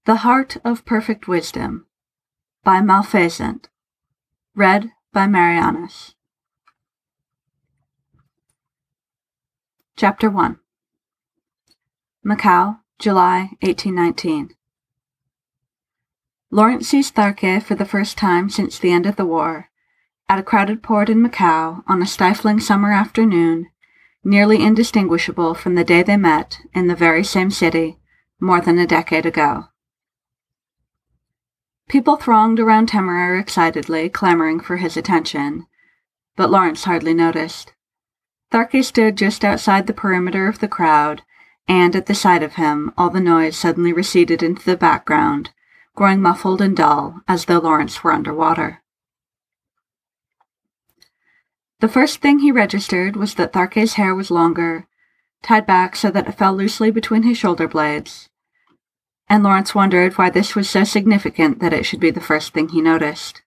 The Heart of Perfect Wisdom by Malfazant. Read by Marianus. Chapter 1. Macau, July 1819. Lawrence sees Tharke for the first time since the end of the war, at a crowded port in Macau on a stifling summer afternoon, nearly indistinguishable from the day they met in the very same city more than a decade ago. People thronged around Temeraire excitedly, clamoring for his attention, but Lawrence hardly noticed. Tharke stood just outside the perimeter of the crowd, and at the sight of him all the noise suddenly receded into the background, growing muffled and dull, as though Lawrence were under water. The first thing he registered was that Tharke's hair was longer, tied back so that it fell loosely between his shoulder blades, and Lawrence wondered why this was so significant that it should be the first thing he noticed.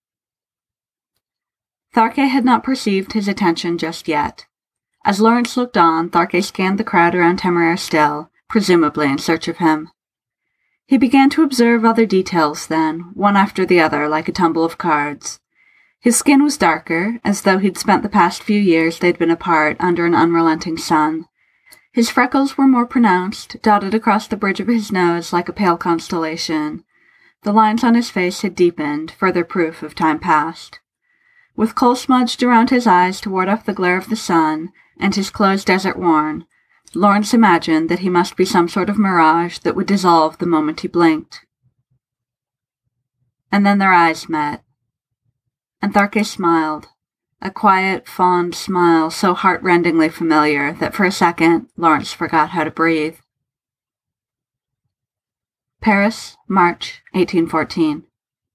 Tharke had not perceived his attention just yet. As Lawrence looked on, Tharke scanned the crowd around Temeraire still, presumably in search of him. He began to observe other details then, one after the other, like a tumble of cards. His skin was darker, as though he'd spent the past few years they'd been apart under an unrelenting sun. His freckles were more pronounced, dotted across the bridge of his nose like a pale constellation. The lines on his face had deepened, further proof of time past. With kohl smudged around his eyes to ward off the glare of the sun, and his clothes desert-worn, Lawrence imagined that he must be some sort of mirage that would dissolve the moment he blinked. And then their eyes met, and Tharke smiled. A quiet, fond smile so heart-rendingly familiar that for a second Lawrence forgot how to breathe. Paris, March 1814.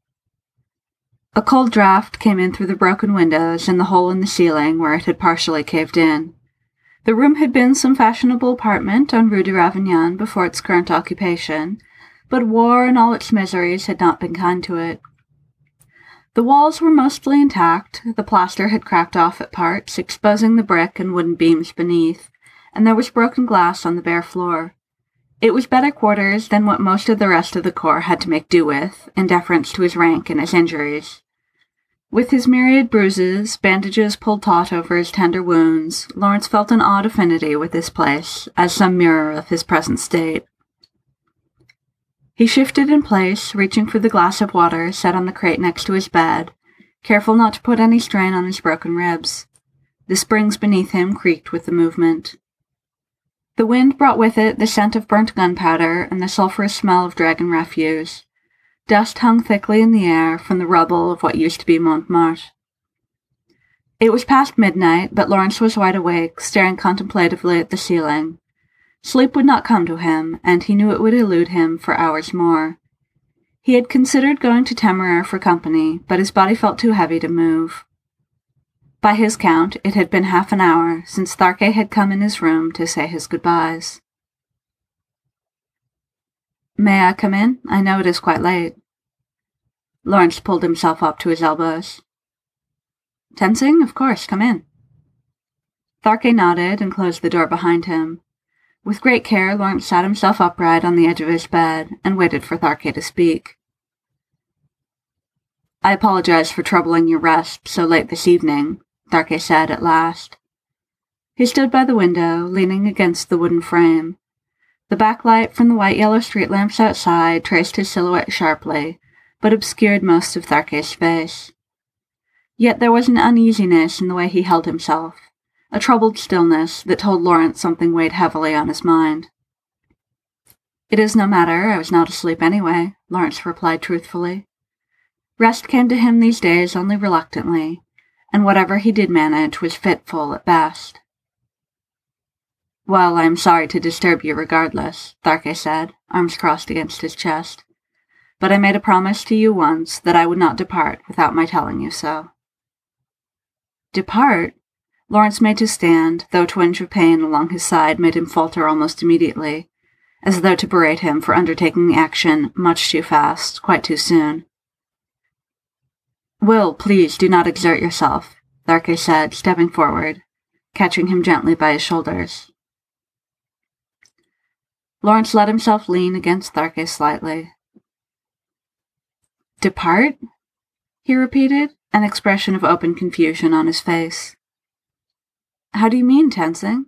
A cold draught came in through the broken windows and the hole in the ceiling where it had partially caved in. The room had been some fashionable apartment on Rue de Ravignan before its current occupation, but war and all its miseries had not been kind to it. The walls were mostly intact, the plaster had cracked off at parts, exposing the brick and wooden beams beneath, and there was broken glass on the bare floor. It was better quarters than what most of the rest of the corps had to make do with, in deference to his rank and his injuries. With his myriad bruises, bandages pulled taut over his tender wounds, Lawrence felt an odd affinity with this place, as some mirror of his present state. He shifted in place, reaching for the glass of water set on the crate next to his bed, careful not to put any strain on his broken ribs. The springs beneath him creaked with the movement. The wind brought with it the scent of burnt gunpowder and the sulphurous smell of dragon refuse. Dust hung thickly in the air from the rubble of what used to be Montmartre. It was past midnight, but Lawrence was wide awake, staring contemplatively at the ceiling. Sleep would not come to him, and he knew it would elude him for hours more. He had considered going to Temeraire for company, but his body felt too heavy to move. By his count, it had been half an hour since Tharke had come in his room to say his goodbyes. "May I come in? I know it is quite late." Lawrence pulled himself up to his elbows. "Tenzing? Of course, come in." Tharke nodded and closed the door behind him. With great care, Lawrence sat himself upright on the edge of his bed and waited for Tharke to speak. "I apologize for troubling your rest so late this evening," Tharke said at last. He stood by the window, leaning against the wooden frame. The backlight from the white-yellow street lamps outside traced his silhouette sharply, but obscured most of Tharke's face. Yet there was an uneasiness in the way he held himself, a troubled stillness that told Lawrence something weighed heavily on his mind. "It is no matter, I was not asleep anyway," Lawrence replied truthfully. Rest came to him these days only reluctantly, and whatever he did manage was fitful at best. "Well, I am sorry to disturb you regardless," Tharke said, arms crossed against his chest. "But I made a promise to you once that I would not depart without my telling you so." "Depart?" Lawrence made to stand, though a twinge of pain along his side made him falter almost immediately, as though to berate him for undertaking the action much too fast, quite too soon. "Will, please do not exert yourself," Tharke said, stepping forward, catching him gently by his shoulders. Lawrence let himself lean against Tharke slightly, Depart? He repeated, an expression of open confusion on his face. How do you mean, Tenzing?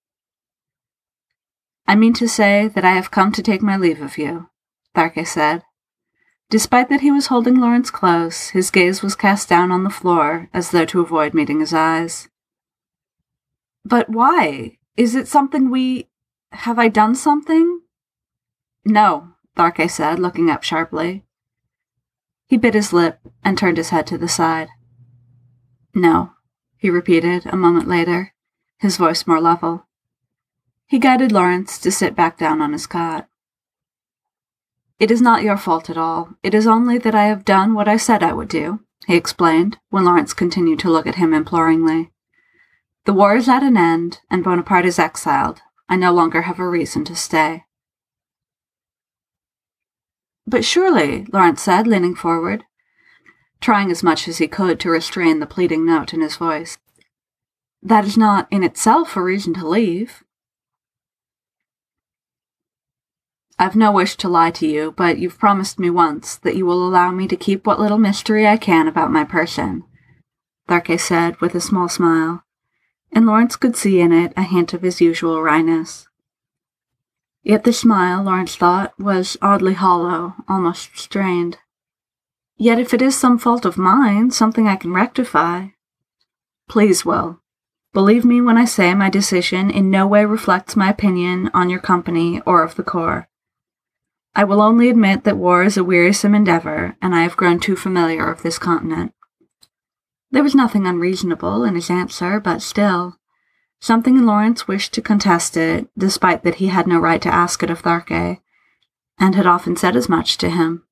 I mean to say that I have come to take my leave of you, Tharke said. Despite that he was holding Lawrence close, his gaze was cast down on the floor, as though to avoid meeting his eyes. But why? Is it something have I done something? No, Tharke said, looking up sharply. He bit his lip and turned his head to the side. No, he repeated a moment later, his voice more level. He guided Lawrence to sit back down on his cot. It is not your fault at all. It is only that I have done what I said I would do, he explained, when Lawrence continued to look at him imploringly. The war is at an end, and Bonaparte is exiled. I no longer have a reason to stay. But surely, Lawrence said, leaning forward, trying as much as he could to restrain the pleading note in his voice. That is not in itself a reason to leave. I've no wish to lie to you, but you've promised me once that you will allow me to keep what little mystery I can about my person, Tharke said with a small smile, and Lawrence could see in it a hint of his usual wryness. Yet the smile, Lawrence thought, was oddly hollow, almost strained. Yet if it is some fault of mine, something I can rectify. Please, Will, believe me when I say my decision in no way reflects my opinion on your company or of the Corps. I will only admit that war is a wearisome endeavor, and I have grown too familiar of this continent. There was nothing unreasonable in his answer, but still, something in Lawrence wished to contest it, despite that he had no right to ask it of Tharke, and had often said as much to him.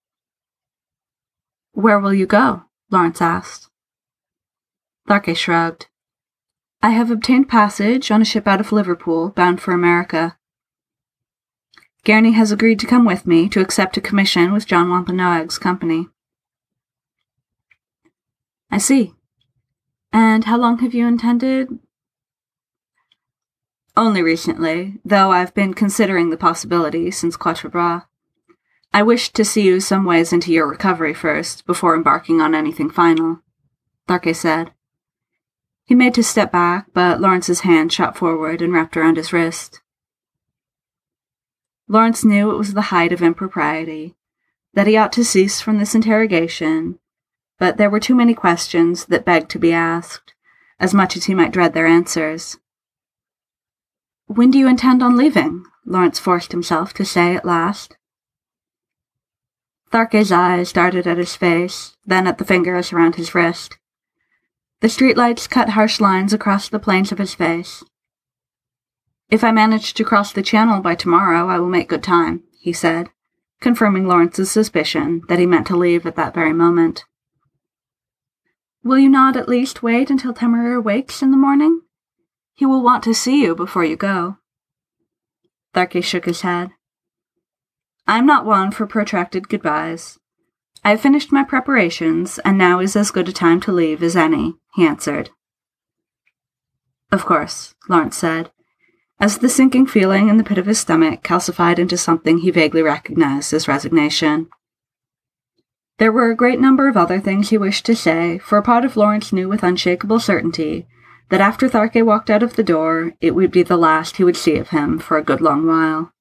Where will you go? Lawrence asked. Tharke shrugged. I have obtained passage on a ship out of Liverpool, bound for America. Gurney has agreed to come with me to accept a commission with John Wampanoag's company. I see. And how long have you intended? Only recently, though I've been considering the possibility since Quatre Bras. I wished to see you some ways into your recovery first, before embarking on anything final, Tharke said. He made to step back, but Lawrence's hand shot forward and wrapped around his wrist. Lawrence knew it was the height of impropriety, that he ought to cease from this interrogation, but there were too many questions that begged to be asked, as much as he might dread their answers. When do you intend on leaving? Lawrence forced himself to say at last. Tharke's eyes darted at his face, then at the fingers around his wrist. The streetlights cut harsh lines across the planes of his face. If I manage to cross the channel by tomorrow, I will make good time, he said, confirming Lawrence's suspicion that he meant to leave at that very moment. Will you not at least wait until Temmerer wakes in the morning? He will want to see you before you go. Tharke shook his head. I am not one for protracted goodbyes. I have finished my preparations, and now is as good a time to leave as any, he answered. Of course, Lawrence said, as the sinking feeling in the pit of his stomach calcified into something he vaguely recognized as resignation. There were a great number of other things he wished to say, for a part of Lawrence knew with unshakable certainty that after Tharke walked out of the door, it would be the last he would see of him for a good long while.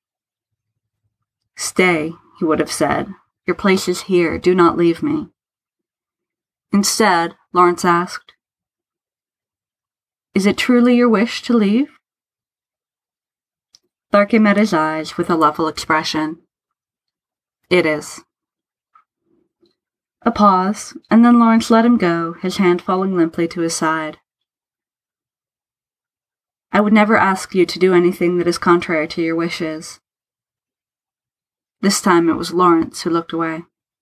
Stay, he would have said. Your place is here. Do not leave me. Instead, Lawrence asked, Is it truly your wish to leave? Tharke met his eyes with a level expression. It is. A pause, and then Lawrence let him go, his hand falling limply to his side. I would never ask you to do anything that is contrary to your wishes. This time it was Lawrence who looked away.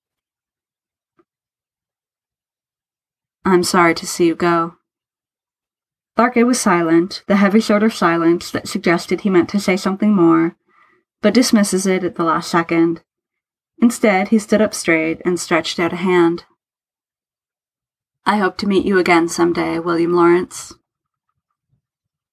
I'm sorry to see you go. Tharke was silent, the heavy sort of silence that suggested he meant to say something more, but dismisses it at the last second. Instead, he stood up straight and stretched out a hand. I hope to meet you again someday, William Lawrence.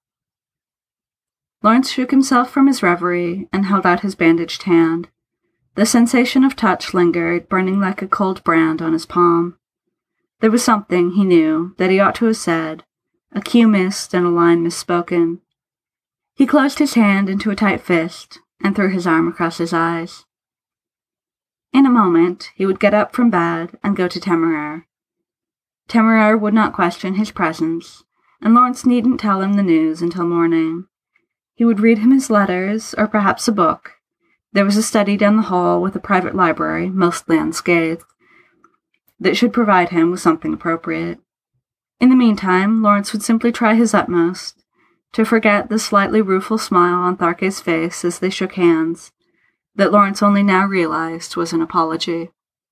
Lawrence shook himself from his reverie and held out his bandaged hand, The sensation of touch lingered, burning like a cold brand on his palm. There was something, he knew, that he ought to have said, a cue missed and a line misspoken. He closed his hand into a tight fist and threw his arm across his eyes. In a moment, he would get up from bed and go to Temeraire. Temeraire would not question his presence, and Lawrence needn't tell him the news until morning. He would read him his letters, or perhaps a book. There was a study down the hall with a private library, mostly unscathed, that should provide him with something appropriate. In the meantime, Lawrence would simply try his utmost to forget the slightly rueful smile on Tharke's face as they shook hands, that Lawrence only now realized was an apology.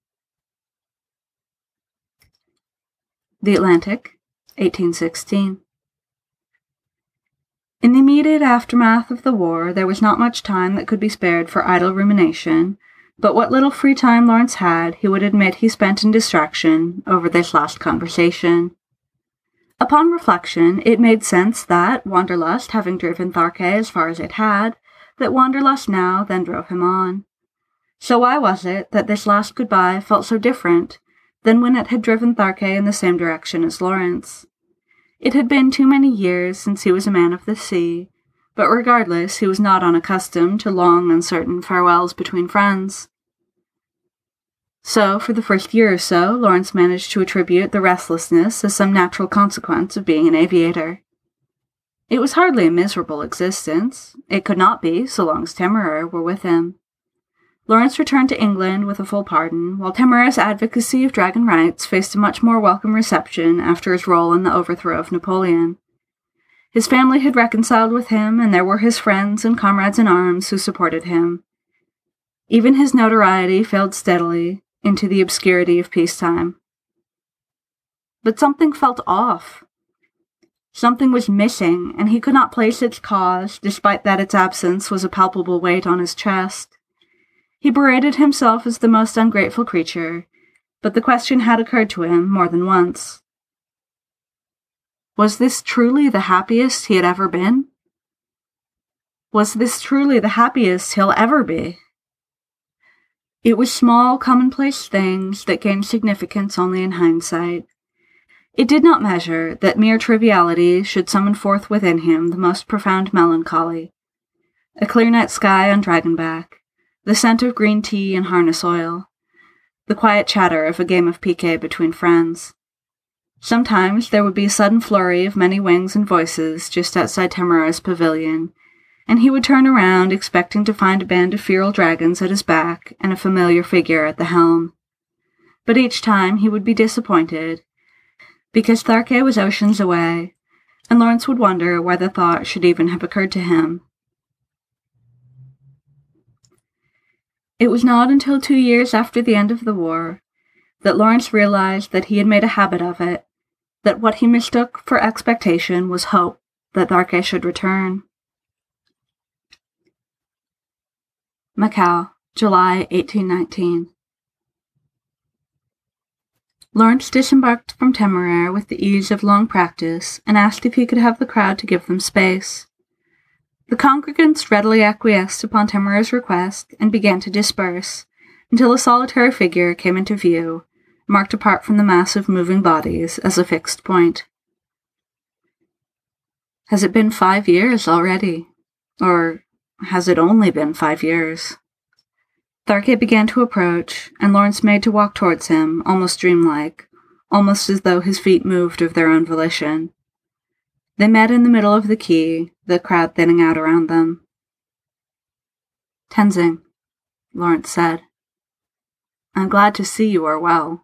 The Atlantic, 1816. In the immediate aftermath of the war, there was not much time that could be spared for idle rumination, but what little free time Lawrence had, he would admit he spent in distraction over this last conversation. Upon reflection, it made sense that, Wanderlust having driven Tharke as far as it had, that Wanderlust now then drove him on. So why was it that this last goodbye felt so different than when it had driven Tharke in the same direction as Lawrence? It had been too many years since he was a man of the sea, but regardless, he was not unaccustomed to long, uncertain farewells between friends. So, for the first year or so, Lawrence managed to attribute the restlessness as some natural consequence of being an aviator. It was hardly a miserable existence. It could not be, so long as Temeraire were with him. Lawrence returned to England with a full pardon, while Temeraire's advocacy of dragon rights faced a much more welcome reception after his role in the overthrow of Napoleon. His family had reconciled with him, and there were his friends and comrades in arms who supported him. Even his notoriety failed steadily into the obscurity of peacetime. But something felt off. Something was missing, and he could not place its cause, despite that its absence was a palpable weight on his chest. He berated himself as the most ungrateful creature, but the question had occurred to him more than once. Was this truly the happiest he had ever been? Was this truly the happiest he'll ever be? It was small, commonplace things that gained significance only in hindsight. It did not measure that mere triviality should summon forth within him the most profound melancholy. A clear night sky on Dragonback, the scent of green tea and harness oil, the quiet chatter of a game of piquet between friends. Sometimes there would be a sudden flurry of many wings and voices just outside Temeraire's pavilion, and he would turn around expecting to find a band of feral dragons at his back and a familiar figure at the helm. But each time he would be disappointed, because Tharke was oceans away, and Lawrence would wonder why the thought should even have occurred to him. It was not until 2 years after the end of the war that Lawrence realized that he had made a habit of it, that what he mistook for expectation was hope that Tharke should return. Macau, July 1819. Lawrence disembarked from Temeraire with the ease of long practice and asked if he could have the crowd to give them space. The congregants readily acquiesced upon Temeraire's request and began to disperse, until a solitary figure came into view, marked apart from the mass of moving bodies as a fixed point. Has it been 5 years already? Or has it only been 5 years? Tharke began to approach, and Lawrence made to walk towards him, almost dreamlike, almost as though his feet moved of their own volition. They met in the middle of the quay, the crowd thinning out around them. "Tenzing," Lawrence said, "I'm glad to see you are well."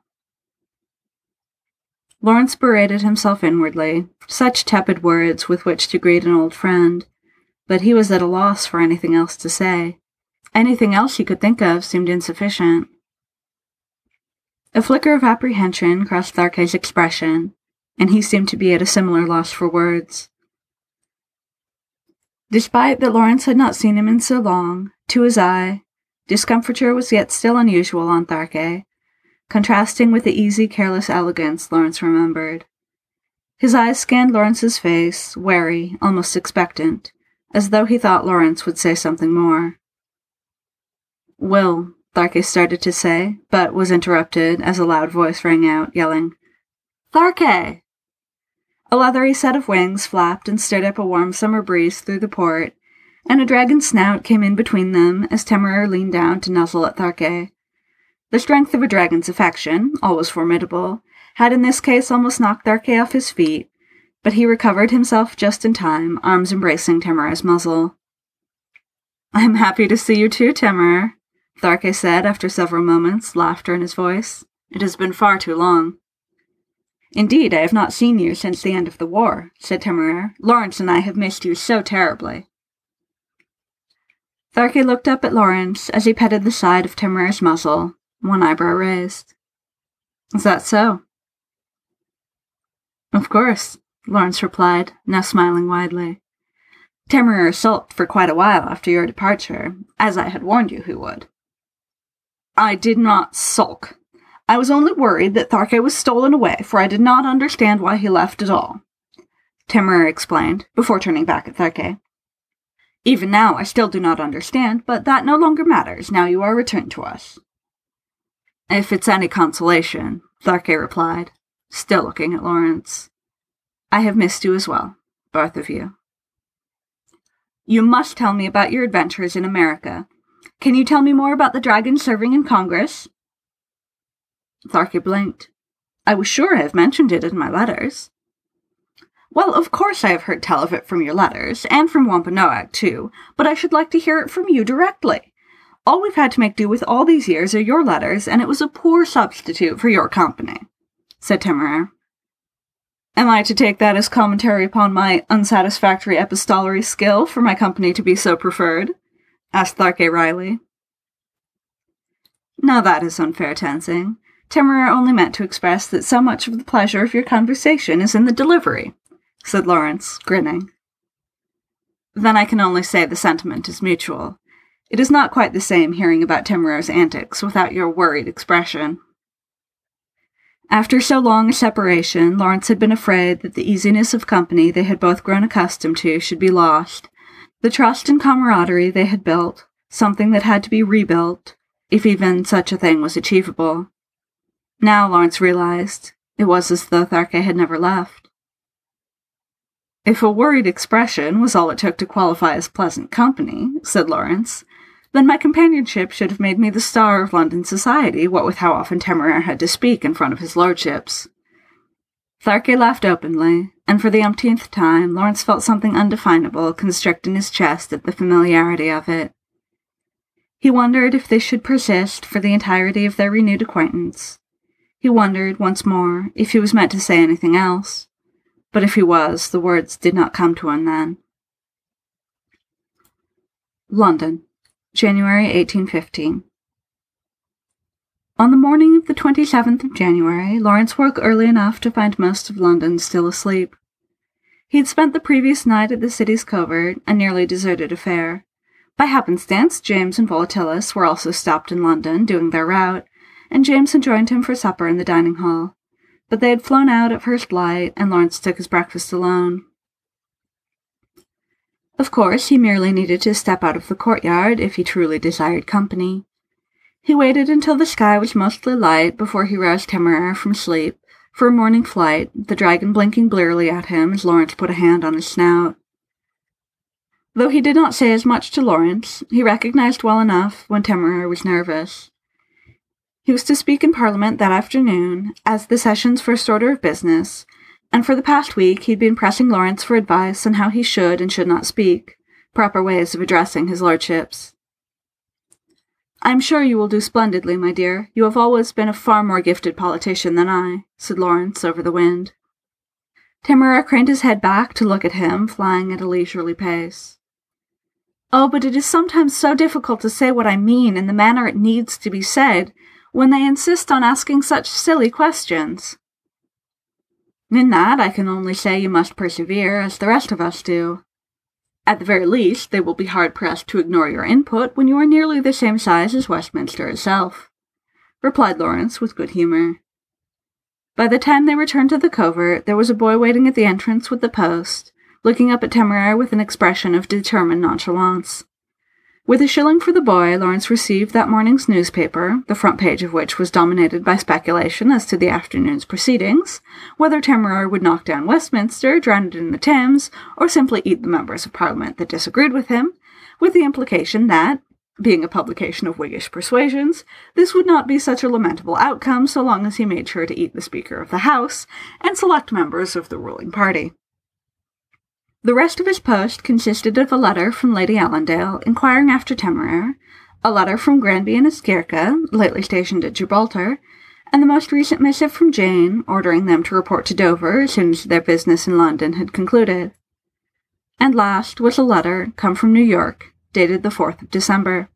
Lawrence berated himself inwardly, such tepid words with which to greet an old friend, but he was at a loss for anything else to say. Anything else he could think of seemed insufficient. A flicker of apprehension crossed Tharke's expression, and he seemed to be at a similar loss for words. Despite that Lawrence had not seen him in so long, to his eye, discomfiture was yet still unusual on Tharke, contrasting with the easy, careless elegance Lawrence remembered. His eyes scanned Lawrence's face, wary, almost expectant, as though he thought Lawrence would say something more. "Will," Tharke started to say, but was interrupted as a loud voice rang out, yelling, "Tharke!" A leathery set of wings flapped and stirred up a warm summer breeze through the port, and a dragon's snout came in between them as Temeraire leaned down to nuzzle at Tharke. The strength of a dragon's affection, always formidable, had in this case almost knocked Tharke off his feet, but he recovered himself just in time, arms embracing Temeraire's muzzle. "I am happy to see you too, Temeraire," Tharke said after several moments, laughter in his voice. "It has been far too long." "Indeed, I have not seen you since the end of the war," said Temeraire. "Lawrence and I have missed you so terribly." Tharke looked up at Lawrence as he petted the side of Temeraire's muzzle, one eyebrow raised. "Is that so?" "Of course," Lawrence replied, now smiling widely. "Temeraire sulked for quite a while after your departure, as I had warned you he would." "I did not sulk. I was only worried that Tharke was stolen away, for I did not understand why he left at all," Temeraire explained, before turning back at Tharke. "Even now I still do not understand, but that no longer matters now you are returned to us." "If it's any consolation," Tharke replied, still looking at Lawrence, "I have missed you as well, both of you." "You must tell me about your adventures in America. Can you tell me more about the dragon serving in Congress?" Tharke blinked. "I was sure I have mentioned it in my letters." "Well, of course I have heard tell of it from your letters, and from Wampanoag, too, but I should like to hear it from you directly. All we've had to make do with all these years are your letters, and it was a poor substitute for your company," said Temeraire. "Am I to take that as commentary upon my unsatisfactory epistolary skill for my company to be so preferred?" asked Tharke wryly. "Now that is unfair, Tenzing. Temeraire only meant to express that so much of the pleasure of your conversation is in the delivery," said Lawrence, grinning. "Then I can only say the sentiment is mutual. It is not quite the same hearing about Temeraire's antics without your worried expression." After so long a separation, Lawrence had been afraid that the easiness of company they had both grown accustomed to should be lost, the trust and camaraderie they had built, something that had to be rebuilt, if even such a thing was achievable. Now, Lawrence realized, it was as though Tharke had never left. "If a worried expression was all it took to qualify as pleasant company," said Lawrence, "then my companionship should have made me the star of London society, what with how often Temeraire had to speak in front of his lordships." Tharke laughed openly, and for the umpteenth time Lawrence felt something undefinable constrict in his chest at the familiarity of it. He wondered if this should persist for the entirety of their renewed acquaintance. He wondered, once more, if he was meant to say anything else, but if he was, the words did not come to him then. London, January 1815. On the morning of the 27th of January, Lawrence woke early enough to find most of London still asleep. He had spent the previous night at the city's covert, a nearly deserted affair. By happenstance, James and Volatilis were also stopped in London, doing their route, and James had joined him for supper in the dining hall. But they had flown out at first light, and Lawrence took his breakfast alone. Of course, he merely needed to step out of the courtyard if he truly desired company. He waited until the sky was mostly light before he roused Temeraire from sleep for a morning flight, the dragon blinking blearily at him as Lawrence put a hand on his snout. Though he did not say as much to Lawrence, he recognized well enough when Temeraire was nervous. He was to speak in Parliament that afternoon, as the session's first order of business, and for the past week he'd been pressing Lawrence for advice on how he should and should not speak, proper ways of addressing his lordships. "I am sure you will do splendidly, my dear. You have always been a far more gifted politician than I," said Lawrence over the wind. Temeraire craned his head back to look at him, flying at a leisurely pace. "Oh, but it is sometimes so difficult to say what I mean in the manner it needs to be said, when they insist on asking such silly questions." "In that I can only say you must persevere, as the rest of us do. At the very least, they will be hard-pressed to ignore your input when you are nearly the same size as Westminster itself," replied Lawrence with good humour. By the time they returned to the covert, there was a boy waiting at the entrance with the post, looking up at Temeraire with an expression of determined nonchalance. With a shilling for the boy, Lawrence received that morning's newspaper, the front page of which was dominated by speculation as to the afternoon's proceedings, whether Temmerer would knock down Westminster, drown it in the Thames, or simply eat the members of Parliament that disagreed with him, with the implication that, being a publication of Whiggish persuasions, this would not be such a lamentable outcome so long as he made sure to eat the Speaker of the House and select members of the ruling party. The rest of his post consisted of a letter from Lady Allendale inquiring after Temmerer, a letter from Granby and Esquerca, lately stationed at Gibraltar, and the most recent missive from Jane, ordering them to report to Dover as soon as their business in London had concluded. And last was a letter come from New York, dated the 4th of December.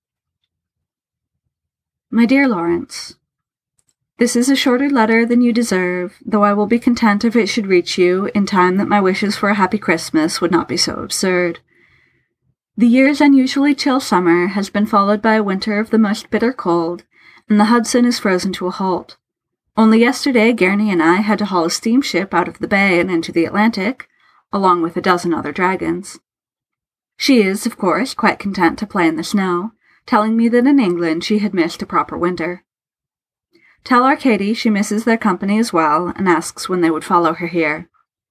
My dear Lawrence, this is a shorter letter than you deserve, though I will be content if it should reach you in time that my wishes for a happy Christmas would not be so absurd. The year's unusually chill summer has been followed by a winter of the most bitter cold, and the Hudson is frozen to a halt. Only yesterday Gurney and I had to haul a steamship out of the bay and into the Atlantic, along with a dozen other dragons. She is, of course, quite content to play in the snow, telling me that in England she had missed a proper winter. Tell Arcady she misses their company as well, and asks when they would follow her here.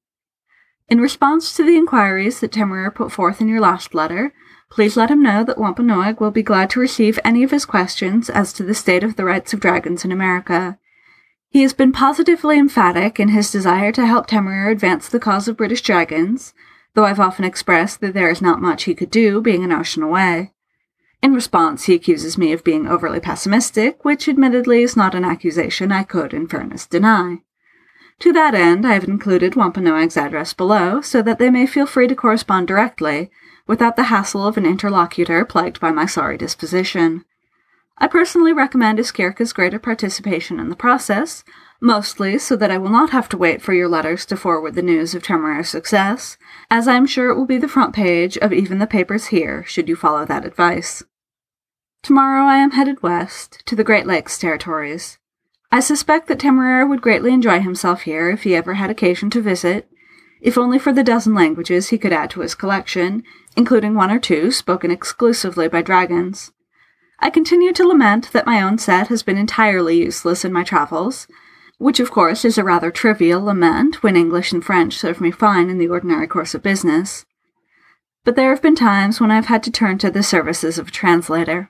In response to the inquiries that Temmerer put forth in your last letter, please let him know that Wampanoag will be glad to receive any of his questions as to the state of the rights of dragons in America. He has been positively emphatic in his desire to help Temmerer advance the cause of British dragons, though I've often expressed that there is not much he could do, being an ocean away. In response, he accuses me of being overly pessimistic, which admittedly is not an accusation I could, in fairness, deny. To that end, I have included Wampanoag's address below, so that they may feel free to correspond directly, without the hassle of an interlocutor plagued by my sorry disposition. I personally recommend Esquerca's greater participation in the process, mostly so that I will not have to wait for your letters to forward the news of Temmerer's success, as I am sure it will be the front page of even the papers here, should you follow that advice. Tomorrow I am headed west, to the Great Lakes territories. I suspect that Temmerer would greatly enjoy himself here if he ever had occasion to visit, if only for the dozen languages he could add to his collection, including 1 or 2 spoken exclusively by dragons. I continue to lament that my own set has been entirely useless in my travels, which of course is a rather trivial lament when English and French serve me fine in the ordinary course of business. But there have been times when I have had to turn to the services of a translator.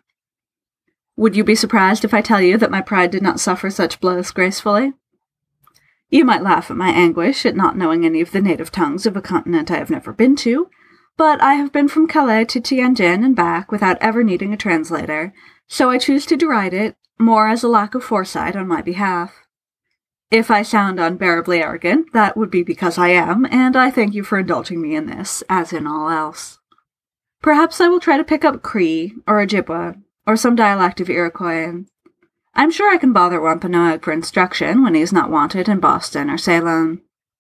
Would you be surprised if I tell you that my pride did not suffer such blows gracefully? You might laugh at my anguish at not knowing any of the native tongues of a continent I have never been to, but I have been from Calais to Tianjin and back without ever needing a translator, so I choose to deride it more as a lack of foresight on my behalf. If I sound unbearably arrogant, that would be because I am, and I thank you for indulging me in this, as in all else. Perhaps I will try to pick up Cree, or Ojibwa, or some dialect of Iroquois. I'm sure I can bother Wampanoag for instruction when he is not wanted in Boston or Ceylon.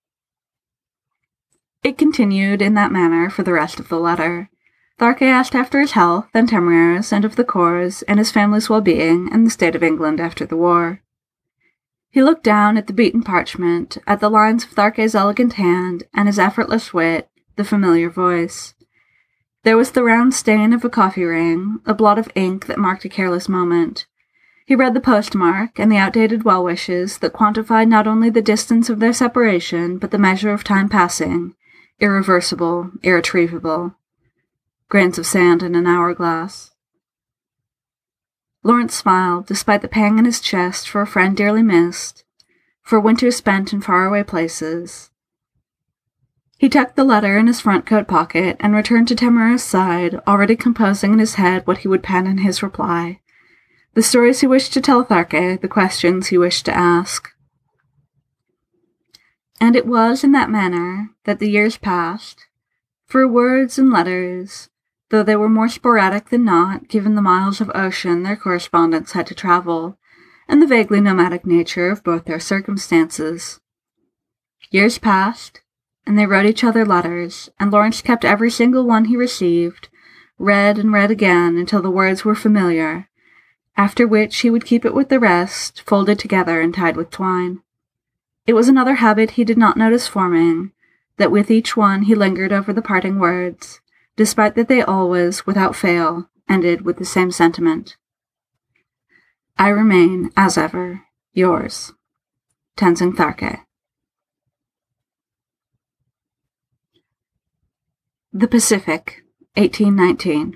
It continued in that manner for the rest of the letter. Tharke asked after his health, and Temmerer's, and of the Corps, and his family's well-being, and the state of England after the war. He looked down at the beaten parchment, at the lines of Tharke's elegant hand, and his effortless wit, the familiar voice. There was the round stain of a coffee ring, a blot of ink that marked a careless moment. He read the postmark, and the outdated well-wishes that quantified not only the distance of their separation, but the measure of time passing, irreversible, irretrievable. Grains of sand in an hourglass. Lawrence smiled, despite the pang in his chest for a friend dearly missed, for winters spent in faraway places. He tucked the letter in his front coat pocket and returned to Temmerer's side, already composing in his head what he would pen in his reply, the stories he wished to tell Tharke, the questions he wished to ask. And it was in that manner that the years passed, for words and letters, though they were more sporadic than not, given the miles of ocean their correspondents had to travel, and the vaguely nomadic nature of both their circumstances. Years passed, and they wrote each other letters, and Lawrence kept every single one he received, read and read again until the words were familiar, after which he would keep it with the rest, folded together and tied with twine. It was another habit he did not notice forming, that with each one he lingered over the parting words, despite that they always, without fail, ended with the same sentiment. I remain, as ever, yours, Tenzin Tharke. The Pacific, 1819.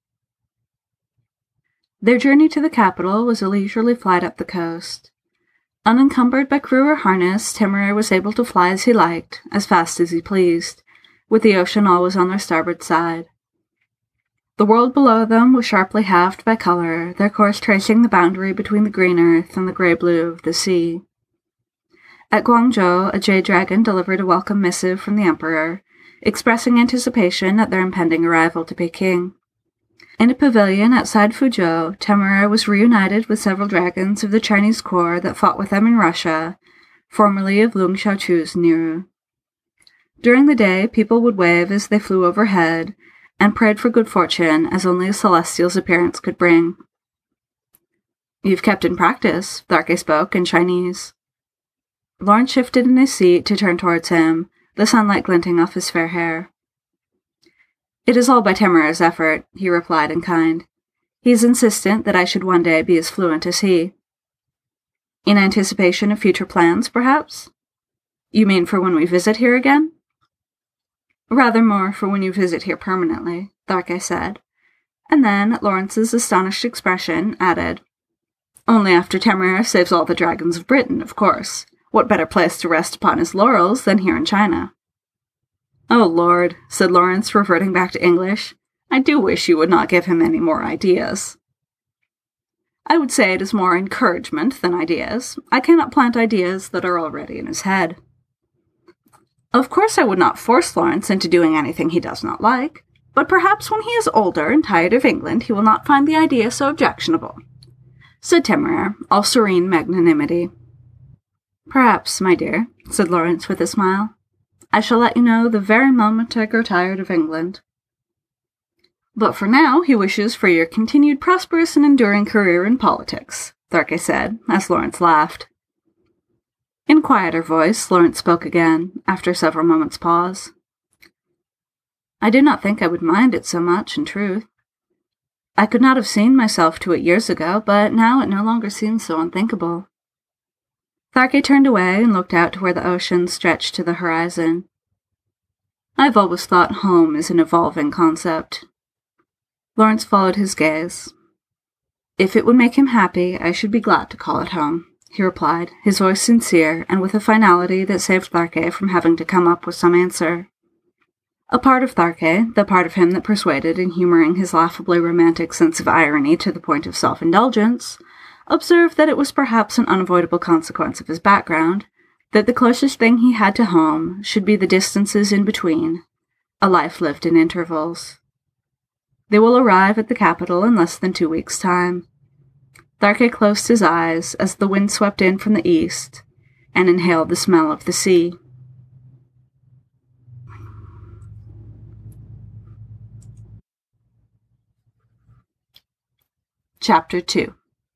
Their journey to the capital was a leisurely flight up the coast. Unencumbered by crew or harness, Temeraire was able to fly as he liked, as fast as he pleased, with the ocean always on their starboard side. The world below them was sharply halved by color, their course tracing the boundary between the green earth and the grey-blue of the sea. At Guangzhou, a jade dragon delivered a welcome missive from the emperor, expressing anticipation at their impending arrival to Peking. In a pavilion outside Fuzhou, Temeraire was reunited with several dragons of the Chinese corps that fought with them in Russia, formerly of Lung Xiaochu's Niru. During the day, people would wave as they flew overhead, and prayed for good fortune as only a celestial's appearance could bring. "You've kept in practice," Tharke spoke in Chinese. Lawrence shifted in his seat to turn towards him, the sunlight glinting off his fair hair. "It is all by Temeraire's effort," he replied in kind. "He is insistent that I should one day be as fluent as he." "In anticipation of future plans, perhaps? You mean for when we visit here again?" "Rather more for when you visit here permanently," Tharke said, and then, at Lawrence's astonished expression, added, "Only after Temeraire saves all the dragons of Britain, of course. What better place to rest upon his laurels than here in China?" "Oh, Lord," said Lawrence, reverting back to English, "I do wish you would not give him any more ideas." "I would say it is more encouragement than ideas. I cannot plant ideas that are already in his head." "Of course I would not force Lawrence into doing anything he does not like, but perhaps when he is older and tired of England he will not find the idea so objectionable," said Temeraire, all serene magnanimity. "Perhaps, my dear," said Lawrence with a smile. "I shall let you know the very moment I grow tired of England." "But for now he wishes for your continued prosperous and enduring career in politics," Tharke said, as Lawrence laughed. In quieter voice, Lawrence spoke again, after several moments' pause. "I do not think I would mind it so much, in truth. I could not have seen myself to it years ago, but now it no longer seems so unthinkable." Tharke turned away and looked out to where the ocean stretched to the horizon. "I've always thought home is an evolving concept." Lawrence followed his gaze. "If it would make him happy, I should be glad to call it home," he replied, his voice sincere and with a finality that saved Tharke from having to come up with some answer. A part of Tharke, the part of him that persuaded in humouring his laughably romantic sense of irony to the point of self-indulgence, observed that it was perhaps an unavoidable consequence of his background, that the closest thing he had to home should be the distances in between, a life lived in intervals. They will arrive at the capital in less than 2 weeks' time. Tharke closed his eyes as the wind swept in from the east and inhaled the smell of the sea. Chapter 2.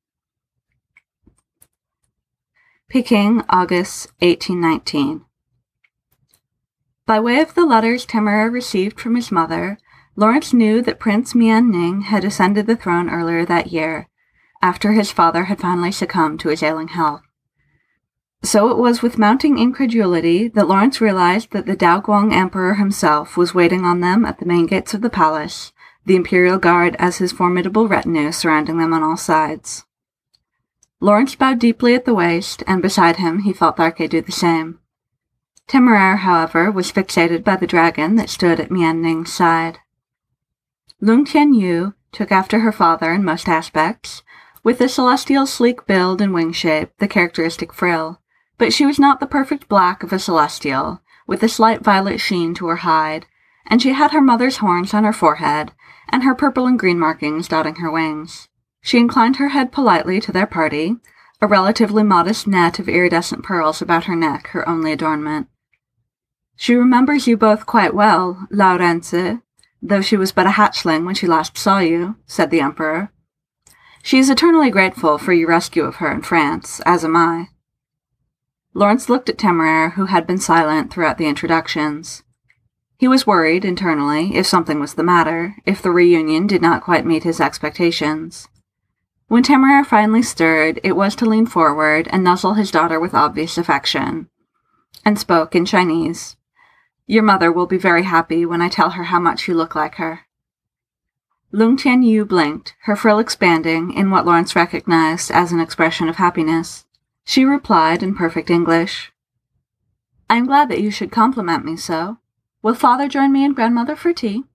Peking, August 1819. By way of the letters Temeraire received from his mother, Lawrence knew that Prince Mian Ning had ascended the throne earlier that year, after his father had finally succumbed to his ailing health. So it was with mounting incredulity that Lawrence realized that the Daoguang Emperor himself was waiting on them at the main gates of the palace, the Imperial Guard as his formidable retinue surrounding them on all sides. Lawrence bowed deeply at the waist, and beside him he felt Tharke do the same. Temeraire, however, was fixated by the dragon that stood at Mian Ning's side. Lung Tianyu took after her father in most aspects, with the celestial sleek build and wing shape, the characteristic frill, but she was not the perfect black of a celestial, with a slight violet sheen to her hide, and she had her mother's horns on her forehead, and her purple and green markings dotting her wings. She inclined her head politely to their party, a relatively modest net of iridescent pearls about her neck her only adornment. "She remembers you both quite well, Laurence, though she was but a hatchling when she last saw you," said the Emperor. "She is eternally grateful for your rescue of her in France, as am I." Lawrence looked at Temeraire, who had been silent throughout the introductions. He was worried, internally, if something was the matter, if the reunion did not quite meet his expectations. When Temeraire finally stirred, it was to lean forward and nuzzle his daughter with obvious affection, and spoke in Chinese. "Your mother will be very happy when I tell her how much you look like her." Lung Tianyu blinked, her frill expanding in what Lawrence recognized as an expression of happiness. She replied in perfect English, "I am glad that you should compliment me so. Will father join me and grandmother for tea?"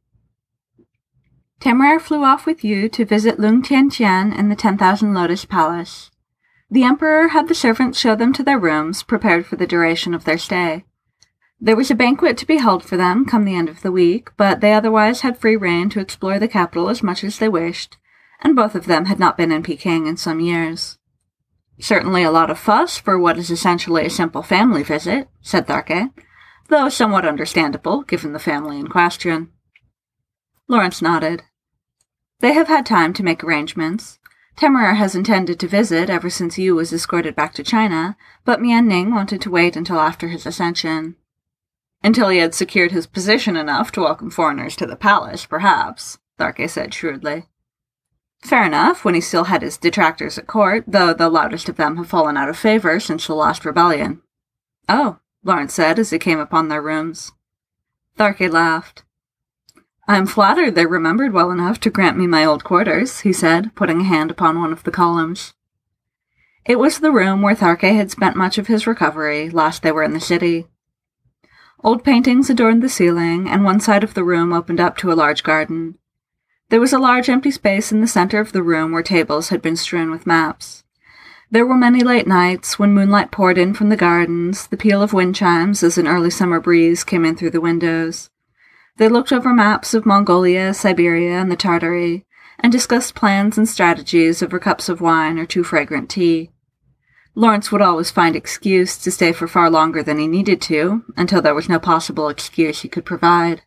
Temeraire flew off with Yu to visit Lung Tiantian in the 10,000 Lotus Palace. The emperor had the servants show them to their rooms, prepared for the duration of their stay. There was a banquet to be held for them come the end of the week, but they otherwise had free rein to explore the capital as much as they wished, and both of them had not been in Peking in some years. "Certainly a lot of fuss for what is essentially a simple family visit," said Tharke, though somewhat understandable, given the family in question. Lawrence nodded. "They have had time to make arrangements. Temeraire has intended to visit ever since Yu was escorted back to China, but Mian Ning wanted to wait until after his ascension. Until he had secured his position enough to welcome foreigners to the palace, perhaps," Tharke said shrewdly. "Fair enough, when he still had his detractors at court, though the loudest of them have fallen out of favor since the last rebellion." "Oh," Lawrence said as he came upon their rooms. Tharke laughed. "I am flattered they remembered well enough to grant me my old quarters," he said, putting a hand upon one of the columns. It was the room where Tharke had spent much of his recovery, last they were in the city. Old paintings adorned the ceiling, and one side of the room opened up to a large garden. There was a large empty space in the center of the room where tables had been strewn with maps. There were many late nights when moonlight poured in from the gardens, the peal of wind chimes as an early summer breeze came in through the windows. They looked over maps of Mongolia, Siberia, and the Tartary, and discussed plans and strategies over cups of wine or too fragrant tea. Lawrence would always find excuse to stay for far longer than he needed to, until there was no possible excuse he could provide.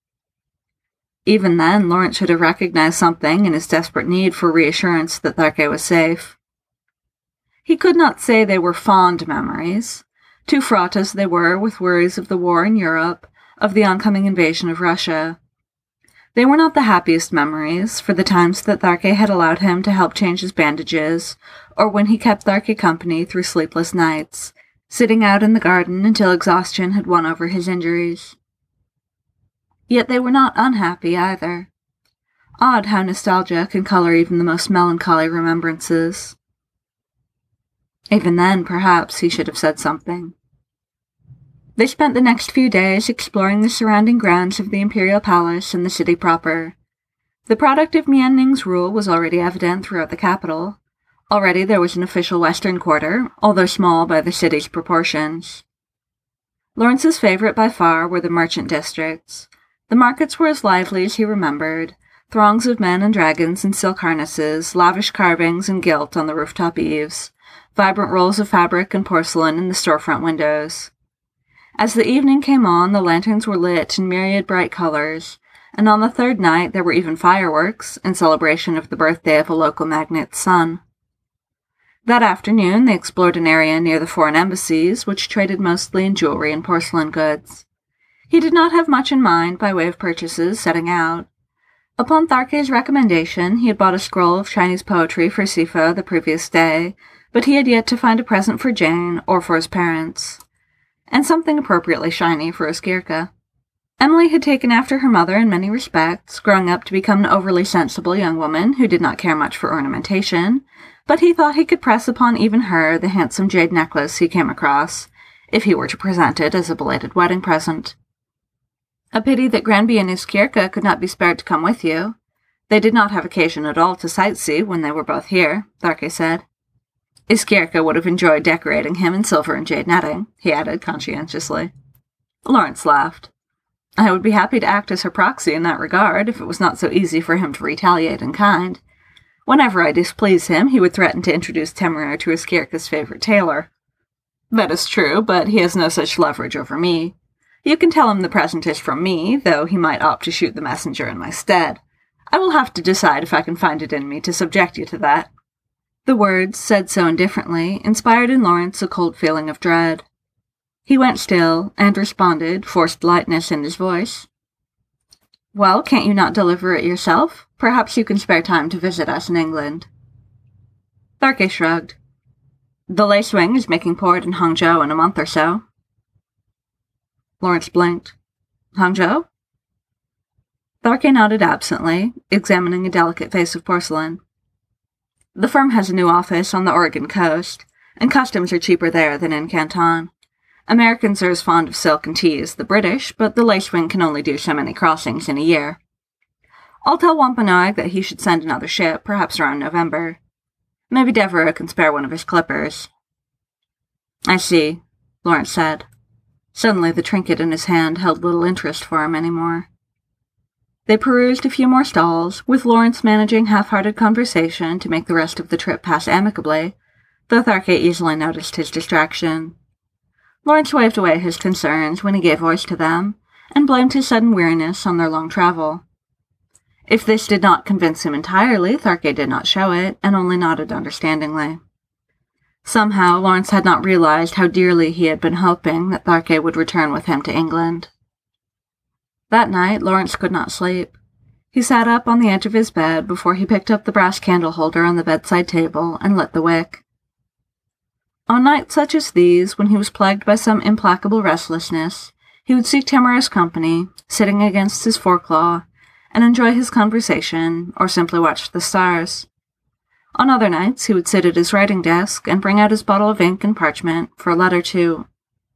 Even then, Lawrence should have recognized something in his desperate need for reassurance that Tharke was safe. He could not say they were fond memories, too fraught as they were with worries of the war in Europe, of the oncoming invasion of Russia. They were not the happiest memories, for the times that Tharke had allowed him to help change his bandages, or when he kept Tharke company through sleepless nights, sitting out in the garden until exhaustion had won over his injuries. Yet they were not unhappy either. Odd how nostalgia can color even the most melancholy remembrances. Even then, perhaps, he should have said something. They spent the next few days exploring the surrounding grounds of the imperial palace and the city proper. The product of Mian Ning's rule was already evident throughout the capital. Already there was an official western quarter, although small by the city's proportions. Lawrence's favorite by far were the merchant districts. The markets were as lively as he remembered, throngs of men and dragons in silk harnesses, lavish carvings and gilt on the rooftop eaves, vibrant rolls of fabric and porcelain in the storefront windows. As the evening came on, the lanterns were lit in myriad bright colors, and on the third night there were even fireworks, in celebration of the birthday of a local magnate's son. That afternoon they explored an area near the foreign embassies, which traded mostly in jewelry and porcelain goods. He did not have much in mind by way of purchases setting out. Upon Tharke's recommendation, he had bought a scroll of Chinese poetry for Sifa the previous day, but he had yet to find a present for Jane or for his parents, and something appropriately shiny for Iskirka. Emily had taken after her mother in many respects, growing up to become an overly sensible young woman who did not care much for ornamentation, but he thought he could press upon even her the handsome jade necklace he came across, if he were to present it as a belated wedding present. "A pity that Granby and Iskirka could not be spared to come with you. They did not have occasion at all to sightsee when they were both here," Tharke said. "Iskirka would have enjoyed decorating him in silver and jade netting," he added conscientiously. Lawrence laughed. "I would be happy to act as her proxy in that regard, if it was not so easy for him to retaliate in kind. Whenever I displease him, he would threaten to introduce Temeraire to Iskirka's favorite tailor. That is true, but he has no such leverage over me. You can tell him the present is from me, though he might opt to shoot the messenger in my stead. I will have to decide if I can find it in me to subject you to that." The words, said so indifferently, inspired in Lawrence a cold feeling of dread. He went still, and responded, forced lightness in his voice. "Well, can't you not deliver it yourself? Perhaps you can spare time to visit us in England." Tharke shrugged. "The Lacewing is making port in Hangzhou in a month or so." Lawrence blinked. "Hangzhou?" Tharke nodded absently, examining a delicate vase of porcelain. "The firm has a new office on the Oregon coast, and customs are cheaper there than in Canton. Americans are as fond of silk and tea as the British, but the Lacewing can only do so many crossings in a year. I'll tell Wampanoag that he should send another ship, perhaps around November. Maybe Devereux can spare one of his clippers." "I see," Lawrence said. Suddenly the trinket in his hand held little interest for him anymore. They perused a few more stalls, with Lawrence managing half-hearted conversation to make the rest of the trip pass amicably, though Tharke easily noticed his distraction. Lawrence waved away his concerns when he gave voice to them, and blamed his sudden weariness on their long travel. If this did not convince him entirely, Tharke did not show it, and only nodded understandingly. Somehow, Lawrence had not realized how dearly he had been hoping that Tharke would return with him to England. That night, Lawrence could not sleep. He sat up on the edge of his bed before he picked up the brass candle holder on the bedside table and lit the wick. On nights such as these, when he was plagued by some implacable restlessness, he would seek Tamara's company, sitting against his foreclaw, and enjoy his conversation, or simply watch the stars. On other nights, he would sit at his writing desk and bring out his bottle of ink and parchment for a letter to...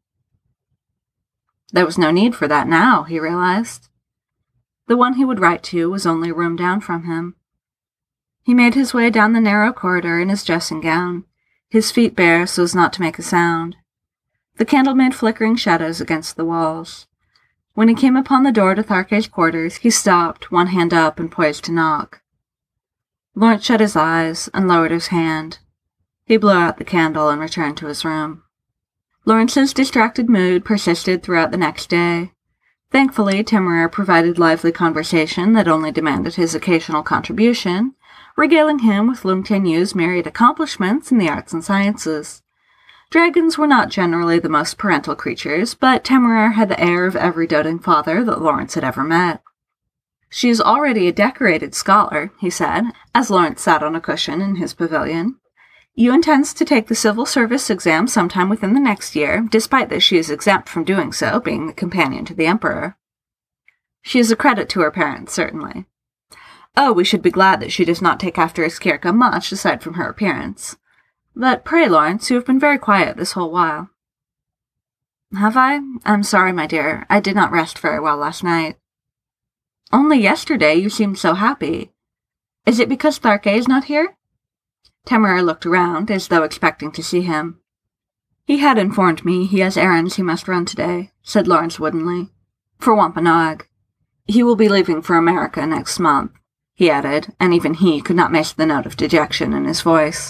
There was no need for that now, he realized. The one he would write to was only a room down from him. He made his way down the narrow corridor in his dressing gown, his feet bare so as not to make a sound. The candle made flickering shadows against the walls. When he came upon the door to Tharke's quarters, he stopped, one hand up and poised to knock. Lawrence shut his eyes and lowered his hand. He blew out the candle and returned to his room. Lawrence's distracted mood persisted throughout the next day. Thankfully, Temeraire provided lively conversation that only demanded his occasional contribution, regaling him with Lung Tianyu's myriad accomplishments in the arts and sciences. Dragons were not generally the most parental creatures, but Temeraire had the air of every doting father that Lawrence had ever met. "She is already a decorated scholar," he said, as Lawrence sat on a cushion in his pavilion. "You intends to take the civil service exam sometime within the next year, despite that she is exempt from doing so, being the companion to the Emperor." "She is a credit to her parents, certainly." "Oh, we should be glad that she does not take after Iskirka much, aside from her appearance. But pray, Lawrence, you have been very quiet this whole while." "Have I? I'm sorry, my dear. I did not rest very well last night." "Only yesterday you seemed so happy. Is it because Tharke is not here?" Temeraire looked around, as though expecting to see him. "He had informed me he has errands he must run today," said Lawrence woodenly. "For Wampanoag. He will be leaving for America next month," he added, and even he could not miss the note of dejection in his voice.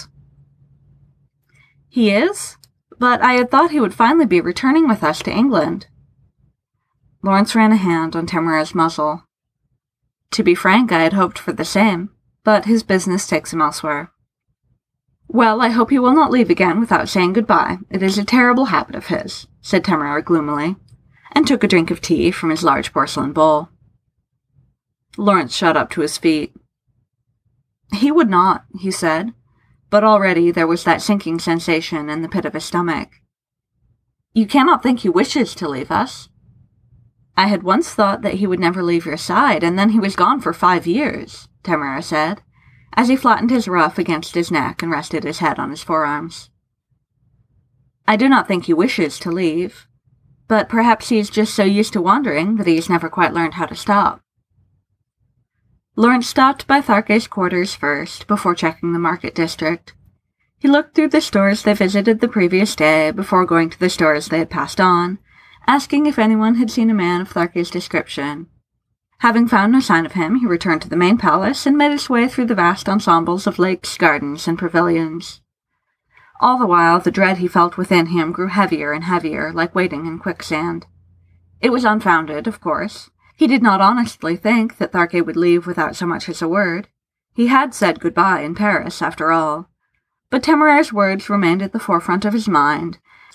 "He is? But I had thought he would finally be returning with us to England." Lawrence ran a hand on Temeraire's muzzle. "To be frank, I had hoped for the same, but his business takes him elsewhere." "Well, I hope he will not leave again without saying goodbye. It is a terrible habit of his," said Temeraire gloomily, and took a drink of tea from his large porcelain bowl. Lawrence shot up to his feet. "He would not," he said, but already there was that sinking sensation in the pit of his stomach. "You cannot think he wishes to leave us?" "I had once thought that he would never leave your side, and then he was gone for 5 years," Temeraire said, as he flattened his ruff against his neck and rested his head on his forearms. "I do not think he wishes to leave, but perhaps he is just so used to wandering that he has never quite learned how to stop." Lawrence stopped by Tharke's quarters first, before checking the market district. He looked through the stores they visited the previous day, before going to the stores they had passed on, asking if anyone had seen a man of Tharke's description. Having found no sign of him, he returned to the main palace and made his way through the vast ensembles of lakes, gardens, and pavilions. All the while, the dread he felt within him grew heavier and heavier, like wading in quicksand. It was unfounded, of course. He did not honestly think that Tharke would leave without so much as a word. He had said goodbye in Paris, after all. But Temeraire's words remained at the forefront of his mind,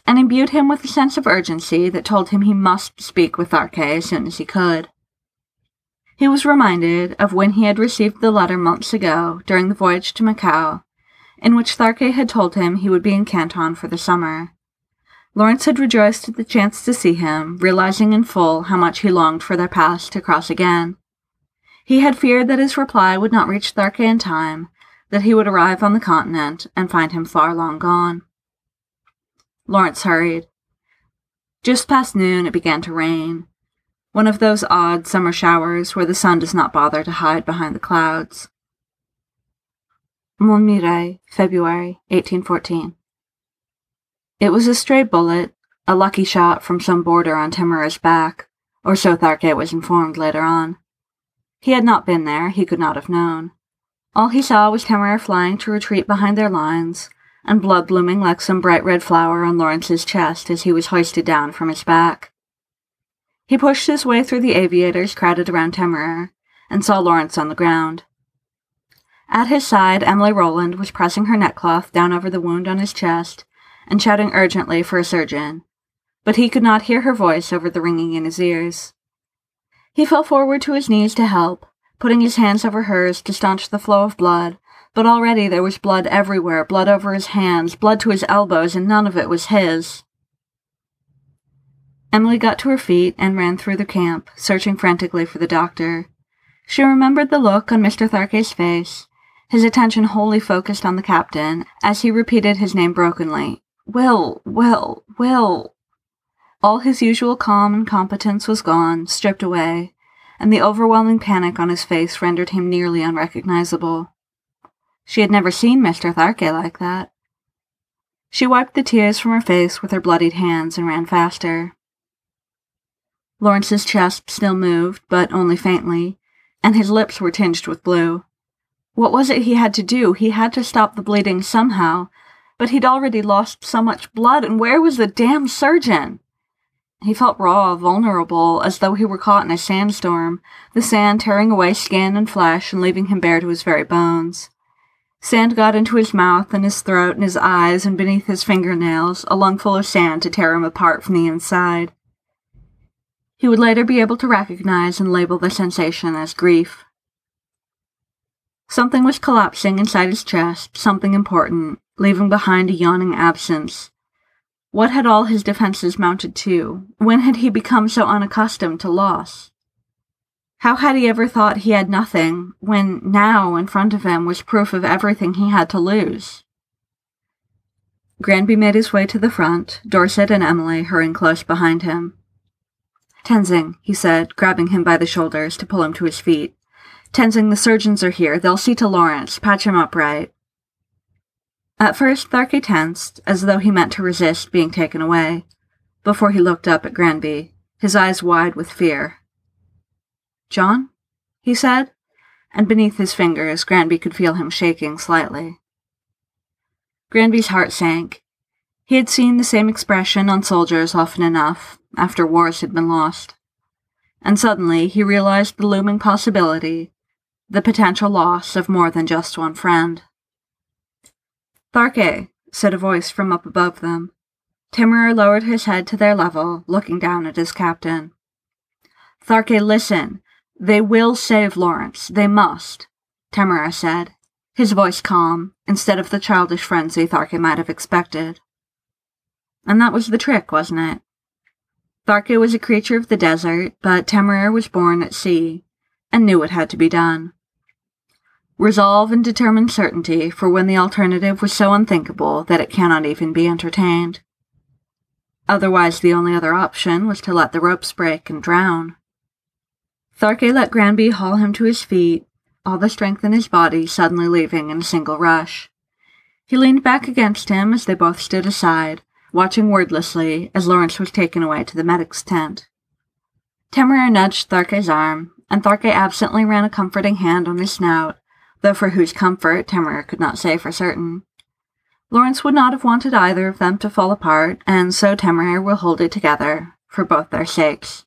and imbued him with a sense of urgency that told him he must speak with Tharke as soon as he could. He was reminded of when he had received the letter months ago during the voyage to Macau, in which Tharke had told him he would be in Canton for the summer. Lawrence had rejoiced at the chance to see him, realizing in full how much he longed for their paths to cross again. He had feared that his reply would not reach Tharke in time, that he would arrive on the continent and find him far long gone. Lawrence hurried. Just past noon it began to rain, one of those odd summer showers where the sun does not bother to hide behind the clouds. Montmirail, February 1814. It was a stray bullet, a lucky shot from some boarder on Temera's back, or so Tharke was informed later on. He had not been there, he could not have known. All he saw was Temera flying to retreat behind their lines, and blood blooming like some bright red flower on Lawrence's chest as he was hoisted down from his back. He pushed his way through the aviators crowded around Temera, and saw Lawrence on the ground. At his side, Emily Rowland was pressing her neckcloth down over the wound on his chest, and shouting urgently for a surgeon, but he could not hear her voice over the ringing in his ears. He fell forward to his knees to help, putting his hands over hers to staunch the flow of blood, but already there was blood everywhere, blood over his hands, blood to his elbows, and none of it was his. Emily got to her feet and ran through the camp, searching frantically for the doctor. She remembered the look on Mr. Tharke's face, his attention wholly focused on the captain, as he repeated his name brokenly. Will. All his usual calm and competence was gone, stripped away, and the overwhelming panic on his face rendered him nearly unrecognizable. She had never seen Mr. Tharke like that. She wiped the tears from her face with her bloodied hands and ran faster. Lawrence's chest still moved, but only faintly, and his lips were tinged with blue. What was it he had to do? He had to stop the bleeding somehow, but he'd already lost so much blood, and where was the damn surgeon? He felt raw, vulnerable, as though he were caught in a sandstorm, the sand tearing away skin and flesh and leaving him bare to his very bones. Sand got into his mouth and his throat and his eyes and beneath his fingernails, a lungful of sand to tear him apart from the inside. He would later be able to recognize and label the sensation as grief. Something was collapsing inside his chest, something important, leaving behind a yawning absence. What had all his defenses mounted to? When had he become so unaccustomed to loss? How had he ever thought he had nothing, when now in front of him was proof of everything he had to lose? Granby made his way to the front, Dorset and Emily hurrying close behind him. "Tenzing," he said, grabbing him by the shoulders to pull him to his feet. "Tenzing, the surgeons are here. They'll see to Lawrence. Patch him up right." At first, Tharke tensed, as though he meant to resist being taken away, before he looked up at Granby, his eyes wide with fear. "John?" he said, and beneath his fingers, Granby could feel him shaking slightly. Granby's heart sank. He had seen the same expression on soldiers often enough, after wars had been lost. And suddenly he realized the looming possibility, the potential loss of more than just one friend. "Tharke," said a voice from up above them. Temera lowered his head to their level, looking down at his captain. "Tharke, listen. They will save Lawrence. They must," Temera said, his voice calm, instead of the childish frenzy Tharke might have expected. And that was the trick, wasn't it? Tharke was a creature of the desert, but Temera was born at sea, and knew what had to be done. Resolve and determined certainty for when the alternative was so unthinkable that it cannot even be entertained. Otherwise, the only other option was to let the ropes break and drown. Tharke let Granby haul him to his feet, all the strength in his body suddenly leaving in a single rush. He leaned back against him as they both stood aside, watching wordlessly as Lawrence was taken away to the medic's tent. Temera nudged Tharke's arm, and Tharke absently ran a comforting hand on his snout, though for whose comfort Temera could not say for certain. Lawrence would not have wanted either of them to fall apart, and so Temera will hold it together, for both their sakes.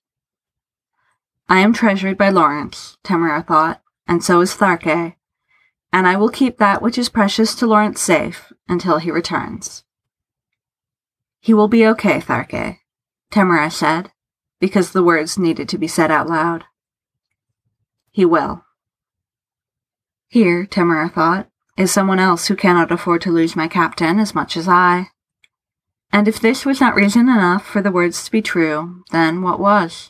"I am treasured by Lawrence," Temera thought, "and so is Tharke, and I will keep that which is precious to Lawrence safe until he returns." "He will be okay, Tharke," Tamara said, because the words needed to be said out loud. "He will." Here, Tamara thought, is someone else who cannot afford to lose my captain as much as I. And if this was not reason enough for the words to be true, then what was?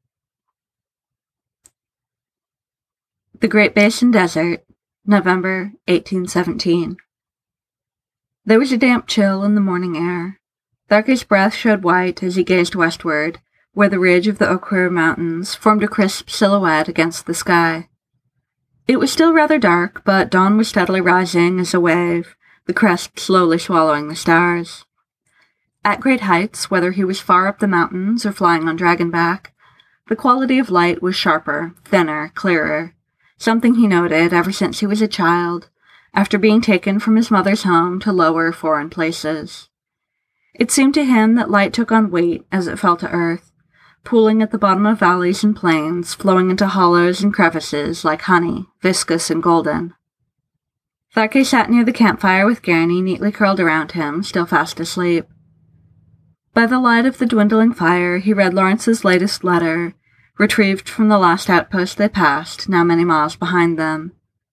The Great Basin Desert, November 1817. There was a damp chill in the morning air. Tharke's breath showed white as he gazed westward, where the ridge of the Oquirrh Mountains formed a crisp silhouette against the sky. It was still rather dark, but dawn was steadily rising as a wave, the crest slowly swallowing the stars. At great heights, whether he was far up the mountains or flying on dragonback, the quality of light was sharper, thinner, clearer, something he noted ever since he was a child, after being taken from his mother's home to lower foreign places. It seemed to him that light took on weight as it fell to earth, pooling at the bottom of valleys and plains, flowing into hollows and crevices like honey, viscous and golden. Tharke sat near the campfire with Garny neatly curled around him, still fast asleep. By the light of the dwindling fire, he read Lawrence's latest letter, retrieved from the last outpost they passed, now many miles behind them.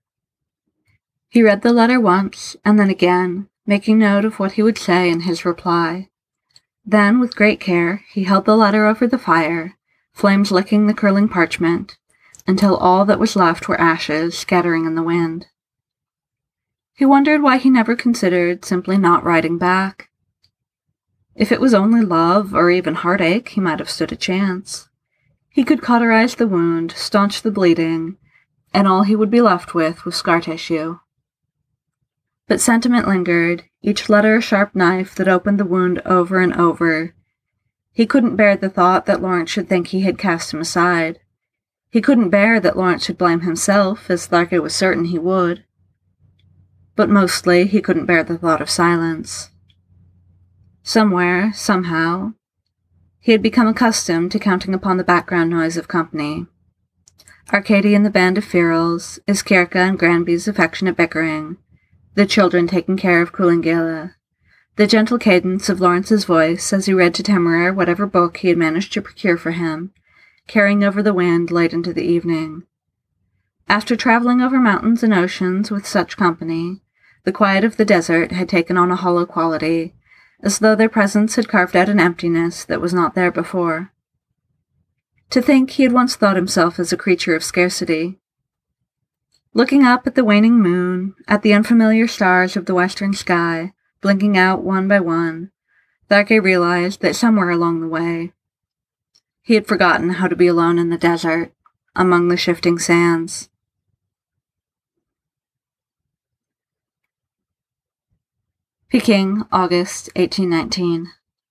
He read the letter once, and then again, making note of what he would say in his reply. Then, with great care, he held the letter over the fire, flames licking the curling parchment, until all that was left were ashes scattering in the wind. He wondered why he never considered simply not writing back. If it was only love, or even heartache, he might have stood a chance. He could cauterize the wound, staunch the bleeding, and all he would be left with was scar tissue. But sentiment lingered, each letter a sharp knife that opened the wound over and over. He couldn't bear the thought that Lawrence should think he had cast him aside. He couldn't bear that Lawrence should blame himself, as Tharke was certain he would. But mostly he couldn't bear the thought of silence. Somewhere, somehow, he had become accustomed to counting upon the background noise of company. Arkady and the band of Firals, Iskierka and Granby's affectionate bickering, the children taking care of Kulingela, the gentle cadence of Lawrence's voice as he read to Temeraire whatever book he had managed to procure for him, carrying over the wind late into the evening. After traveling over mountains and oceans with such company, the quiet of the desert had taken on a hollow quality, as though their presence had carved out an emptiness that was not there before. To think he had once thought himself as a creature of scarcity. Looking up at the waning moon, at the unfamiliar stars of the western sky, blinking out one by one, Tharke realized that somewhere along the way, he had forgotten how to be alone in the desert, among the shifting sands. Peking, August 1819.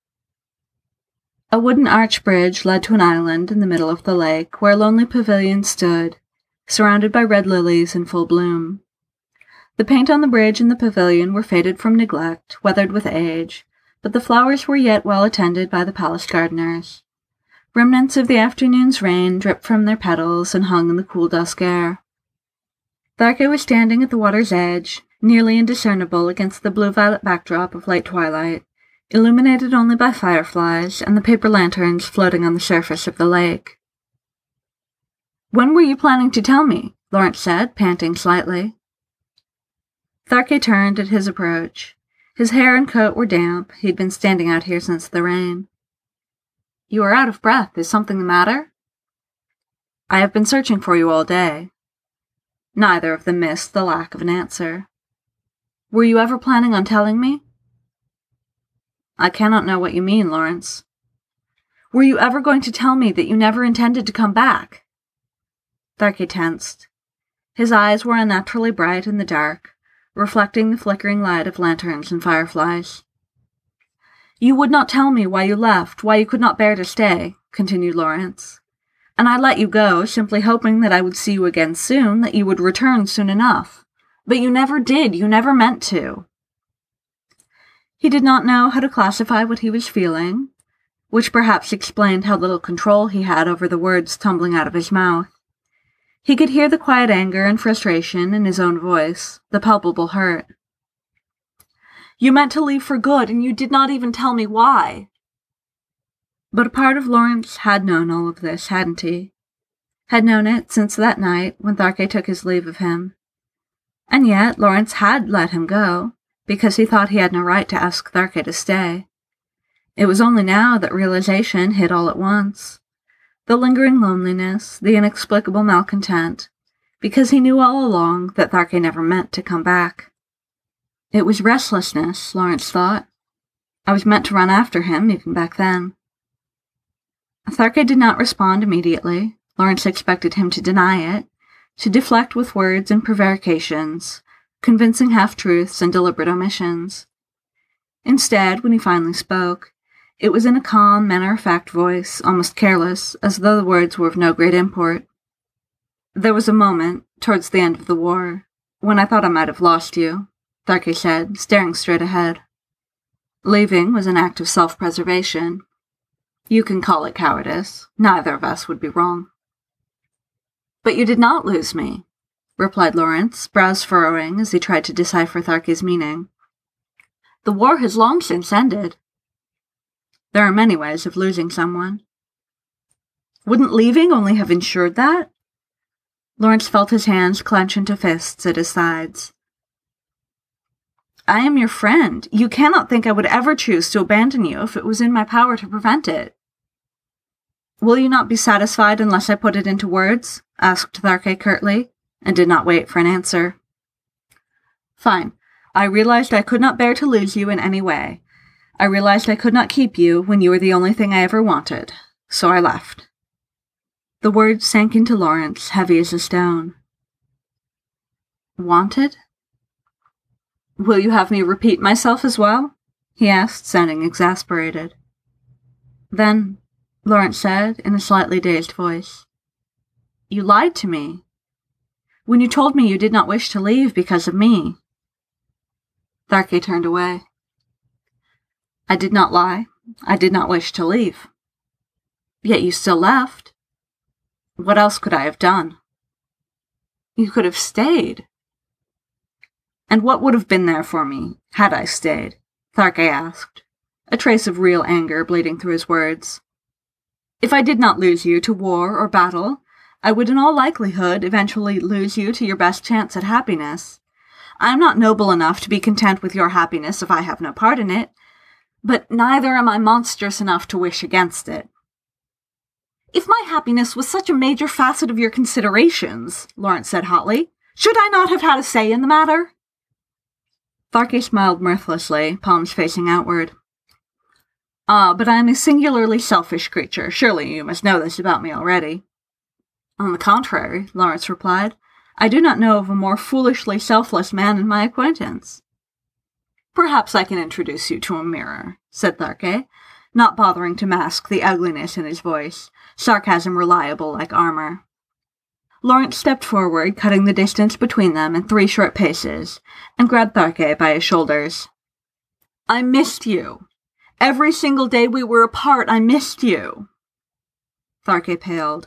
A wooden arch bridge led to an island in the middle of the lake, where a lonely pavilion stood, surrounded by red lilies in full bloom. The paint on the bridge and the pavilion were faded from neglect, weathered with age, but the flowers were yet well attended by the palace gardeners. Remnants of the afternoon's rain dripped from their petals and hung in the cool dusk air. Tharke was standing at the water's edge, nearly indiscernible against the blue-violet backdrop of late twilight, illuminated only by fireflies and the paper lanterns floating on the surface of the lake. "When were you planning to tell me?" Lawrence said, panting slightly. Tharke turned at his approach. His hair and coat were damp. He'd been standing out here since the rain. "You are out of breath. Is something the matter?" "I have been searching for you all day." Neither of them missed the lack of an answer. "Were you ever planning on telling me?" "I cannot know what you mean, Lawrence." "Were you ever going to tell me that you never intended to come back?" Tharke tensed. His eyes were unnaturally bright in the dark, reflecting the flickering light of lanterns and fireflies. "You would not tell me why you left, why you could not bear to stay," continued Lawrence. "And I let you go, simply hoping that I would see you again soon, that you would return soon enough. But you never did, you never meant to." He did not know how to classify what he was feeling, which perhaps explained how little control he had over the words tumbling out of his mouth. He could hear the quiet anger and frustration in his own voice, the palpable hurt. You meant to leave for good, and you did not even tell me why. But a part of Lawrence had known all of this, hadn't he? Had known it since that night when Tharke took his leave of him. And yet Lawrence had let him go, because he thought he had no right to ask Tharke to stay. It was only now that realization hit all at once. The lingering loneliness, the inexplicable malcontent, because he knew all along that Tharke never meant to come back. It was restlessness, Lawrence thought. I was meant to run after him, even back then. Tharke did not respond immediately. Lawrence expected him to deny it, to deflect with words and prevarications, convincing half-truths and deliberate omissions. Instead, when he finally spoke, it was in a calm, matter-of-fact voice, almost careless, as though the words were of no great import. There was a moment, towards the end of the war, when I thought I might have lost you, Tharke said, staring straight ahead. Leaving was an act of self-preservation. You can call it cowardice. Neither of us would be wrong. But you did not lose me, replied Lawrence, brows furrowing as he tried to decipher Tharke's meaning. The war has long since ended. There are many ways of losing someone. Wouldn't leaving only have ensured that? Lawrence felt his hands clench into fists at his sides. I am your friend. You cannot think I would ever choose to abandon you if it was in my power to prevent it. Will you not be satisfied unless I put it into words? Asked Tharke curtly, and did not wait for an answer. Fine. I realized I could not bear to lose you in any way. I realized I could not keep you when you were the only thing I ever wanted, so I left. The words sank into Lawrence, heavy as a stone. Wanted? Will you have me repeat myself as well? He asked, sounding exasperated. Then, Lawrence said, in a slightly dazed voice, you lied to me. When you told me you did not wish to leave because of me. Tharke turned away. I did not lie. I did not wish to leave. Yet you still left. What else could I have done? You could have stayed. And what would have been there for me, had I stayed? Tharke asked, a trace of real anger bleeding through his words. If I did not lose you to war or battle, I would in all likelihood eventually lose you to your best chance at happiness. I am not noble enough to be content with your happiness if I have no part in it, but neither am I monstrous enough to wish against it. If my happiness was such a major facet of your considerations, Lawrence said hotly, should I not have had a say in the matter? Tharke smiled mirthlessly, palms facing outward. But I am a singularly selfish creature. Surely you must know this about me already. On the contrary, Lawrence replied, I do not know of a more foolishly selfless man in my acquaintance. Perhaps I can introduce you to a mirror, said Tharke, not bothering to mask the ugliness in his voice, sarcasm reliable like armor. Lawrence stepped forward, cutting the distance between them in 3 short paces, and grabbed Tharke by his shoulders. I missed you. Every single day we were apart, I missed you. Tharke paled.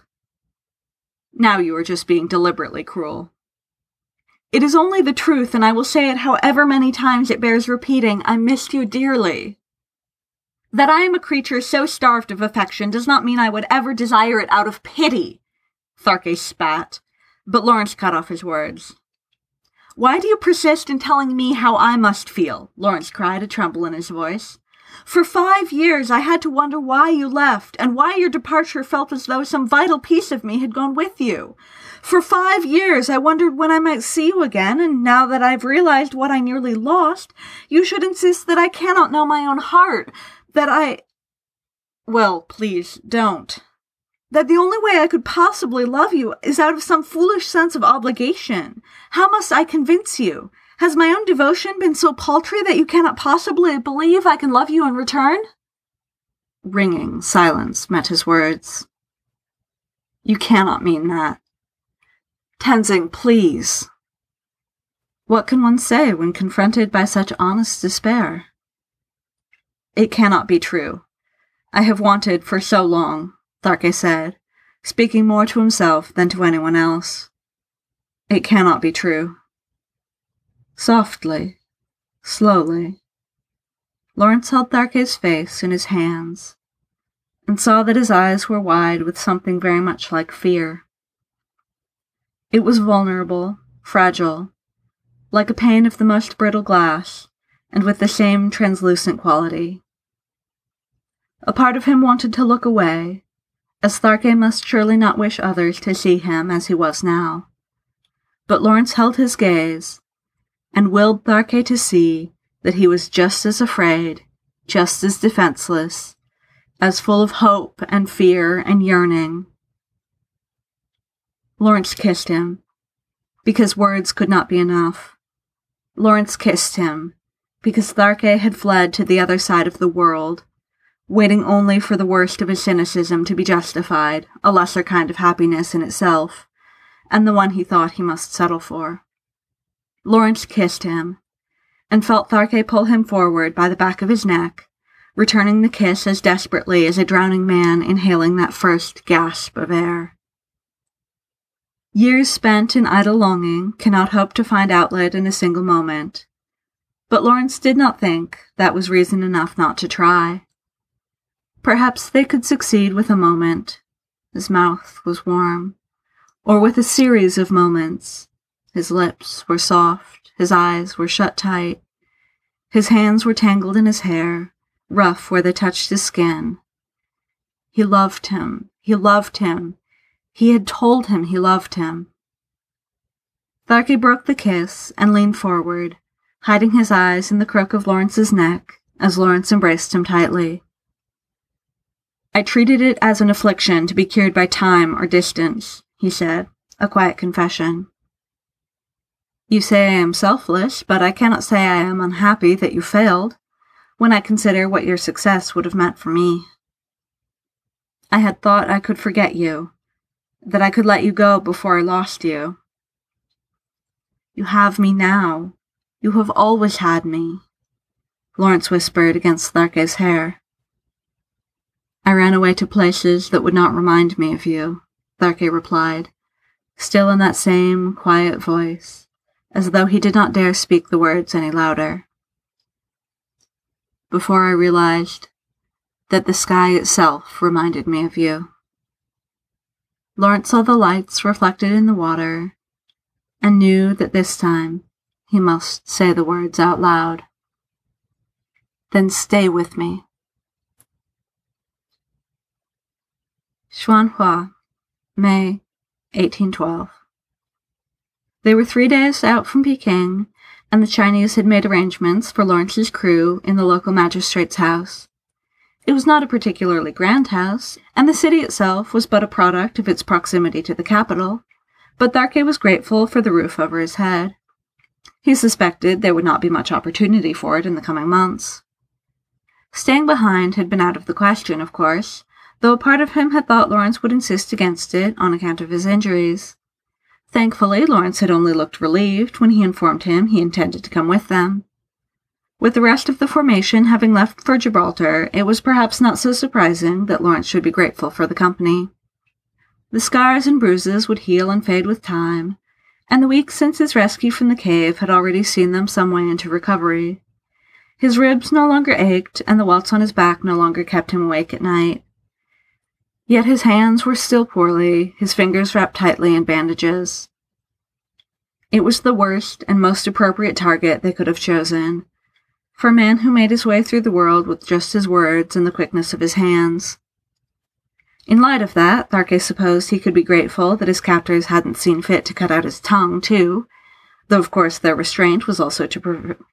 Now you are just being deliberately cruel. It is only the truth, and I will say it however many times it bears repeating. I missed you dearly. That I am a creature so starved of affection does not mean I would ever desire it out of pity. Tharke spat, but Lawrence cut off his words. Why do you persist in telling me how I must feel? Lawrence cried, a tremble in his voice. For 5 years I had to wonder why you left, and why your departure felt as though some vital piece of me had gone with you. For 5 years I wondered when I might see you again, and now that I've realized what I nearly lost, you should insist that I cannot know my own heart, that I... Well, please, don't. That the only way I could possibly love you is out of some foolish sense of obligation. How must I convince you? Has my own devotion been so paltry that you cannot possibly believe I can love you in return? Ringing silence met his words. You cannot mean that. Tenzing, please. What can one say when confronted by such honest despair? It cannot be true. I have wanted for so long, Tharke said, speaking more to himself than to anyone else. It cannot be true. Softly, slowly, Lawrence held Tharke's face in his hands, and saw that his eyes were wide with something very much like fear. It was vulnerable, fragile, like a pane of the most brittle glass, and with the same translucent quality. A part of him wanted to look away, as Tharke must surely not wish others to see him as he was now. But Lawrence held his gaze, and willed Tharke to see that he was just as afraid, just as defenseless, as full of hope and fear and yearning. Lawrence kissed him, because words could not be enough. Lawrence kissed him, because Tharke had fled to the other side of the world, waiting only for the worst of his cynicism to be justified, a lesser kind of happiness in itself, and the one he thought he must settle for. Lawrence kissed him, and felt Tharke pull him forward by the back of his neck, returning the kiss as desperately as a drowning man inhaling that first gasp of air. Years spent in idle longing cannot hope to find outlet in a single moment, but Lawrence did not think that was reason enough not to try. Perhaps they could succeed with a moment. His mouth was warm, or with a series of moments. His lips were soft, his eyes were shut tight, his hands were tangled in his hair, rough where they touched his skin. He loved him, he loved him, he had told him he loved him. Tharke broke the kiss and leaned forward, hiding his eyes in the crook of Lawrence's neck as Lawrence embraced him tightly. I treated it as an affliction to be cured by time or distance, he said, a quiet confession. You say I am selfless, but I cannot say I am unhappy that you failed, when I consider what your success would have meant for me. I had thought I could forget you, that I could let you go before I lost you. You have me now. You have always had me, Lawrence whispered against Tharke's hair. I ran away to places that would not remind me of you, Tharke replied, still in that same quiet voice, as though he did not dare speak the words any louder. Before I realized that the sky itself reminded me of you. Lawrence saw the lights reflected in the water, and knew that this time he must say the words out loud. Then stay with me. Xuanhua, May 1812. They were 3 days out from Peking, and the Chinese had made arrangements for Lawrence's crew in the local magistrate's house. It was not a particularly grand house, and the city itself was but a product of its proximity to the capital, but Tharke was grateful for the roof over his head. He suspected there would not be much opportunity for it in the coming months. Staying behind had been out of the question, of course, though a part of him had thought Lawrence would insist against it on account of his injuries. Thankfully, Lawrence had only looked relieved when he informed him he intended to come with them. With the rest of the formation having left for Gibraltar, it was perhaps not so surprising that Lawrence should be grateful for the company. The scars and bruises would heal and fade with time, and the weeks since his rescue from the cave had already seen them some way into recovery. His ribs no longer ached, and the welts on his back no longer kept him awake at night. Yet his hands were still poorly, his fingers wrapped tightly in bandages. It was the worst and most appropriate target they could have chosen, for a man who made his way through the world with just his words and the quickness of his hands. In light of that, Tharke supposed he could be grateful that his captors hadn't seen fit to cut out his tongue, too, though of course their restraint was also to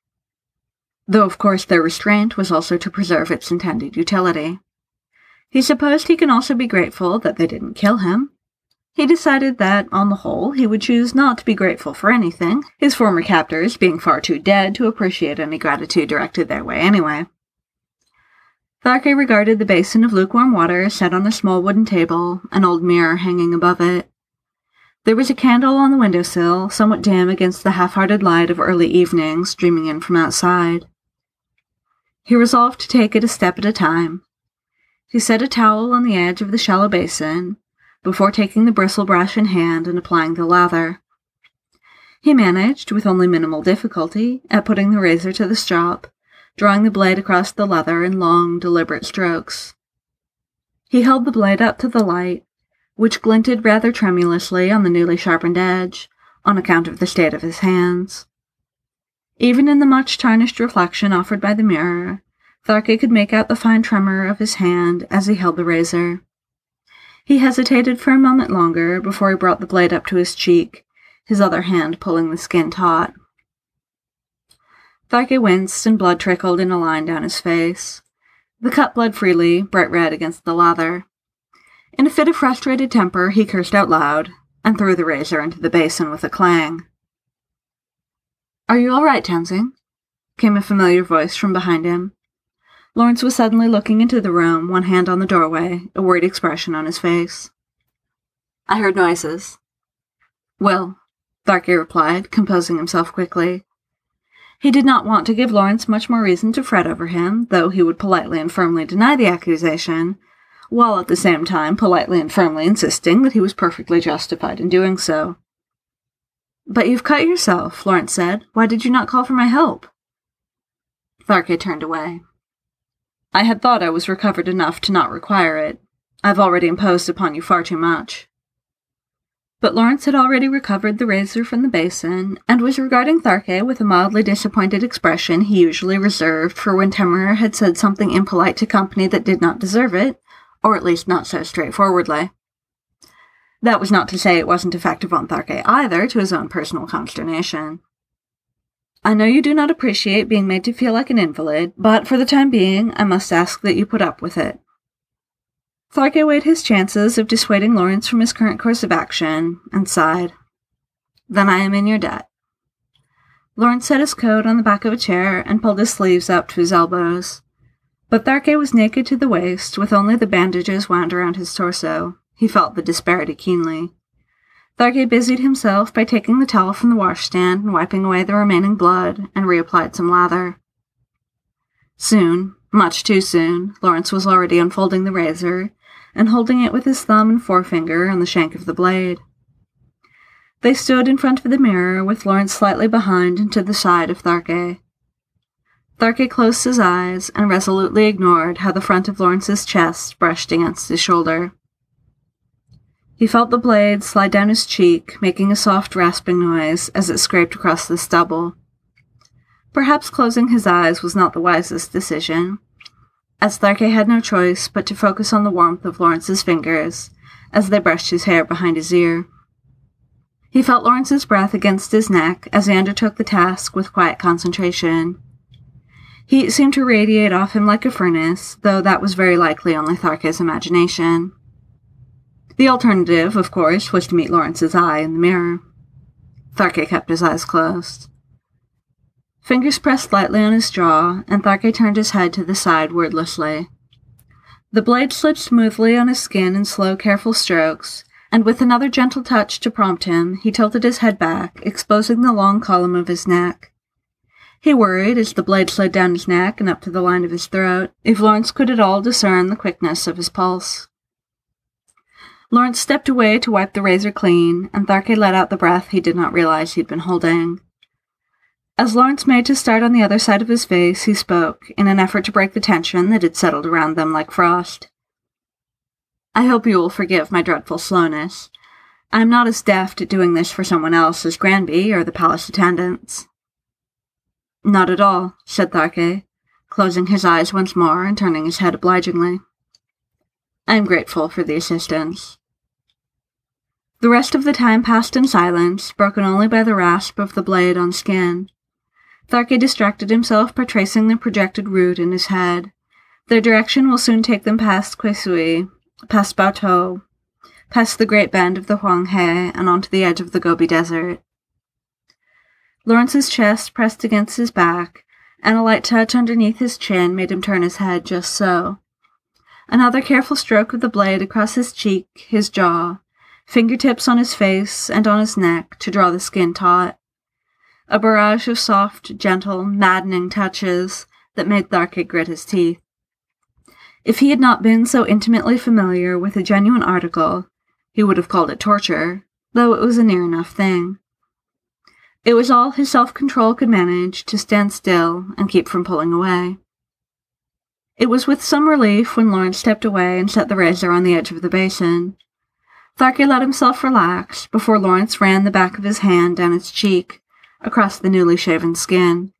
preserve its intended utility. He supposed he can also be grateful that they didn't kill him. He decided that, on the whole, he would choose not to be grateful for anything, his former captors being far too dead to appreciate any gratitude directed their way anyway. Tharke regarded the basin of lukewarm water set on a small wooden table, an old mirror hanging above it. There was a candle on the windowsill, somewhat dim against the half-hearted light of early evening streaming in from outside. He resolved to take it a step at a time. He set a towel on the edge of the shallow basin, before taking the bristle brush in hand and applying the lather. He managed, with only minimal difficulty, at putting the razor to the strop, drawing the blade across the leather in long, deliberate strokes. He held the blade up to the light, which glinted rather tremulously on the newly sharpened edge, on account of the state of his hands. Even in the much tarnished reflection offered by the mirror, Tharke could make out the fine tremor of his hand as he held the razor. He hesitated for a moment longer before he brought the blade up to his cheek, his other hand pulling the skin taut. Tharke winced and blood trickled in a line down his face. The cut bled freely, bright red against the lather. In a fit of frustrated temper, he cursed out loud, and threw the razor into the basin with a clang. "Are you all right, Tenzing?" came a familiar voice from behind him. Lawrence was suddenly looking into the room, one hand on the doorway, a worried expression on his face. "I heard noises." "Well," Tharke replied, composing himself quickly. He did not want to give Lawrence much more reason to fret over him, though he would politely and firmly deny the accusation, while at the same time politely and firmly insisting that he was perfectly justified in doing so. "But you've cut yourself," Lawrence said. "Why did you not call for my help?" Tharke turned away. "I had thought I was recovered enough to not require it. I've already imposed upon you far too much." But Lawrence had already recovered the razor from the basin, and was regarding Tharke with a mildly disappointed expression he usually reserved for when Temurer had said something impolite to company that did not deserve it, or at least not so straightforwardly. That was not to say it wasn't effective on Tharke either, to his own personal consternation. "I know you do not appreciate being made to feel like an invalid, but for the time being, I must ask that you put up with it." Tharke weighed his chances of dissuading Lawrence from his current course of action, and sighed. "Then I am in your debt." Lawrence set his coat on the back of a chair and pulled his sleeves up to his elbows. But Tharke was naked to the waist, with only the bandages wound around his torso. He felt the disparity keenly. Tharke busied himself by taking the towel from the washstand and wiping away the remaining blood, and reapplied some lather. Soon, much too soon, Lawrence was already unfolding the razor, and holding it with his thumb and forefinger on the shank of the blade. They stood in front of the mirror, with Lawrence slightly behind and to the side of Tharke. Tharke closed his eyes and resolutely ignored how the front of Lawrence's chest brushed against his shoulder. He felt the blade slide down his cheek, making a soft rasping noise as it scraped across the stubble. Perhaps closing his eyes was not the wisest decision, as Tharke had no choice but to focus on the warmth of Lawrence's fingers as they brushed his hair behind his ear. He felt Lawrence's breath against his neck as he undertook the task with quiet concentration. Heat seemed to radiate off him like a furnace, though that was very likely only Tharke's imagination. The alternative, of course, was to meet Lawrence's eye in the mirror. Tharke kept his eyes closed. Fingers pressed lightly on his jaw, and Tharke turned his head to the side wordlessly. The blade slid smoothly on his skin in slow, careful strokes, and with another gentle touch to prompt him, he tilted his head back, exposing the long column of his neck. He worried, as the blade slid down his neck and up to the line of his throat, if Lawrence could at all discern the quickness of his pulse. Lawrence stepped away to wipe the razor clean, and Tharke let out the breath he did not realize he'd been holding. As Lawrence made to start on the other side of his face, he spoke, in an effort to break the tension that had settled around them like frost. "I hope you will forgive my dreadful slowness. I am not as deft at doing this for someone else as Granby or the palace attendants." "Not at all," said Tharke, closing his eyes once more and turning his head obligingly. "I am grateful for the assistance." The rest of the time passed in silence, broken only by the rasp of the blade on skin. Tharke distracted himself by tracing the projected route in his head. Their direction will soon take them past Quesui, past Baotou, past the great bend of the Huanghe, and onto the edge of the Gobi Desert. Lawrence's chest pressed against his back, and a light touch underneath his chin made him turn his head just so. Another careful stroke of the blade across his cheek, his jaw, fingertips on his face and on his neck to draw the skin taut. A barrage of soft, gentle, maddening touches that made Tharke grit his teeth. If he had not been so intimately familiar with a genuine article, he would have called it torture, though it was a near enough thing. It was all his self-control could manage to stand still and keep from pulling away. It was with some relief when Lawrence stepped away and set the razor on the edge of the basin. Tharke let himself relax before Lawrence ran the back of his hand down its cheek, across the newly shaven skin.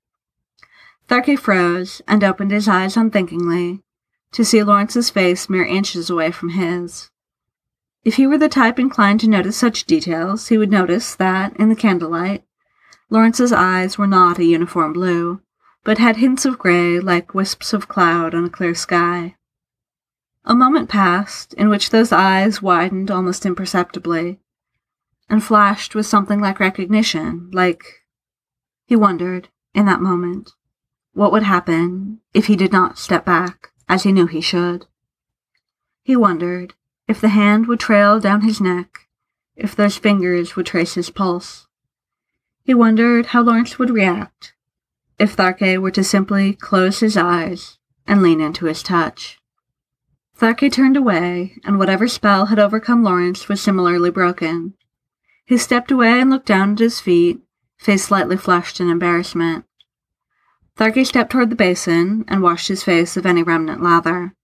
Tharke froze and opened his eyes unthinkingly, to see Lawrence's face mere inches away from his. If he were the type inclined to notice such details, he would notice that, in the candlelight, Lawrence's eyes were not a uniform blue, but had hints of gray like wisps of cloud on a clear sky. A moment passed in which those eyes widened almost imperceptibly, and flashed with something like recognition, he wondered, in that moment, what would happen if he did not step back, as he knew he should. He wondered if the hand would trail down his neck, if those fingers would trace his pulse. He wondered how Lawrence would react if Tharke were to simply close his eyes and lean into his touch. Tharke turned away, and whatever spell had overcome Lawrence was similarly broken. He stepped away and looked down at his feet, face slightly flushed in embarrassment. Tharke stepped toward the basin and washed his face of any remnant lather.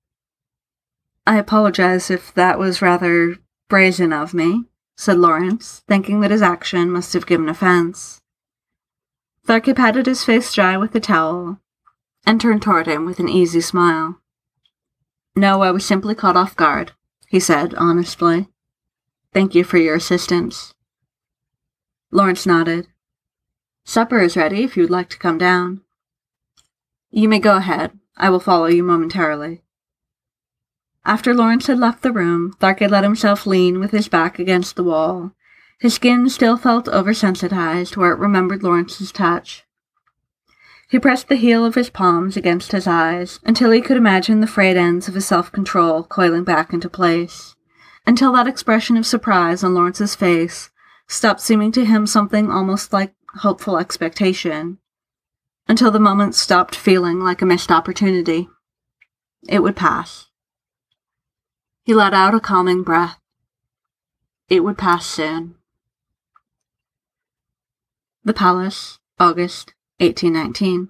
"I apologize if that was rather brazen of me," said Lawrence, thinking that his action must have given offense. Tharke patted his face dry with the towel, and turned toward him with an easy smile. "No, I was simply caught off guard," he said, honestly. "Thank you for your assistance." Lawrence nodded. "Supper is ready if you would like to come down." "You may go ahead. I will follow you momentarily." After Lawrence had left the room, Tharke let himself lean with his back against the wall. His skin still felt oversensitized where it remembered Lawrence's touch. He pressed the heel of his palms against his eyes until he could imagine the frayed ends of his self-control coiling back into place, until that expression of surprise on Lawrence's face stopped seeming to him something almost like hopeful expectation, until the moment stopped feeling like a missed opportunity. It would pass. He let out a calming breath. It would pass soon. The Palace, August, 1819.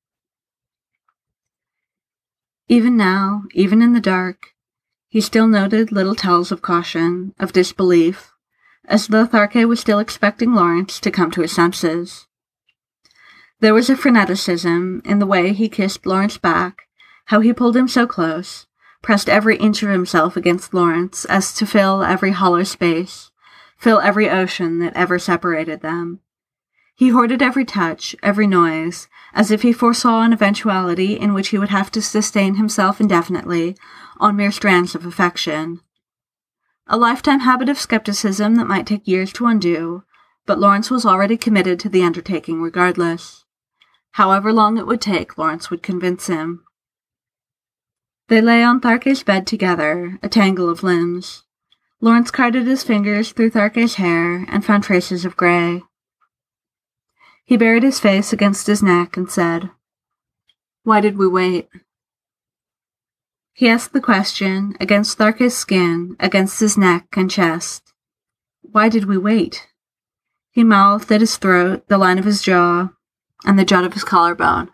Even now, even in the dark, he still noted little tells of caution, of disbelief, as though Tharke was still expecting Lawrence to come to his senses. There was a freneticism in the way he kissed Lawrence back, how he pulled him so close, pressed every inch of himself against Lawrence as to fill every hollow space, fill every ocean that ever separated them. He hoarded every touch, every noise, as if he foresaw an eventuality in which he would have to sustain himself indefinitely on mere strands of affection. A lifetime habit of skepticism that might take years to undo, but Lawrence was already committed to the undertaking regardless. However long it would take, Lawrence would convince him. They lay on Tharke's bed together, a tangle of limbs. Lawrence guided his fingers through Tharke's hair and found traces of gray. He buried his face against his neck and said, "Why did we wait?" He asked the question, against Tharke's skin, against his neck and chest. Why did we wait? He mouthed at his throat, the line of his jaw, and the jut of his collarbone.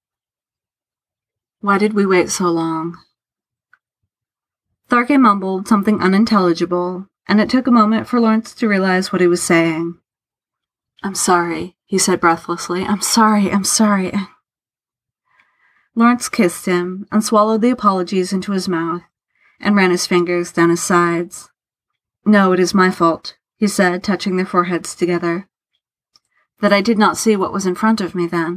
Why did we wait so long? Tharke mumbled something unintelligible, and it took a moment for Lawrence to realize what he was saying. "I'm sorry," he said breathlessly. I'm sorry. Lawrence kissed him and swallowed the apologies into his mouth and ran his fingers down his sides. "No, it is my fault," he said, touching their foreheads together. "That I did not see what was in front of me then."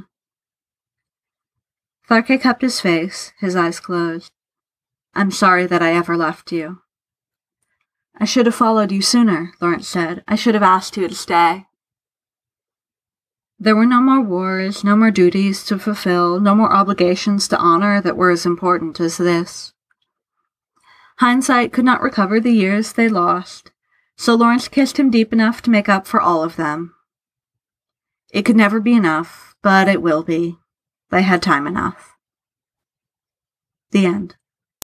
Tharke kept his face, his eyes closed. "I'm sorry that I ever left you." "I should have followed you sooner," Lawrence said. "I should have asked you to stay." There were no more wars, no more duties to fulfill, no more obligations to honor that were as important as this. Hindsight could not recover the years they lost, so Lawrence kissed him deep enough to make up for all of them. It could never be enough, but it will be. They had time enough. The end.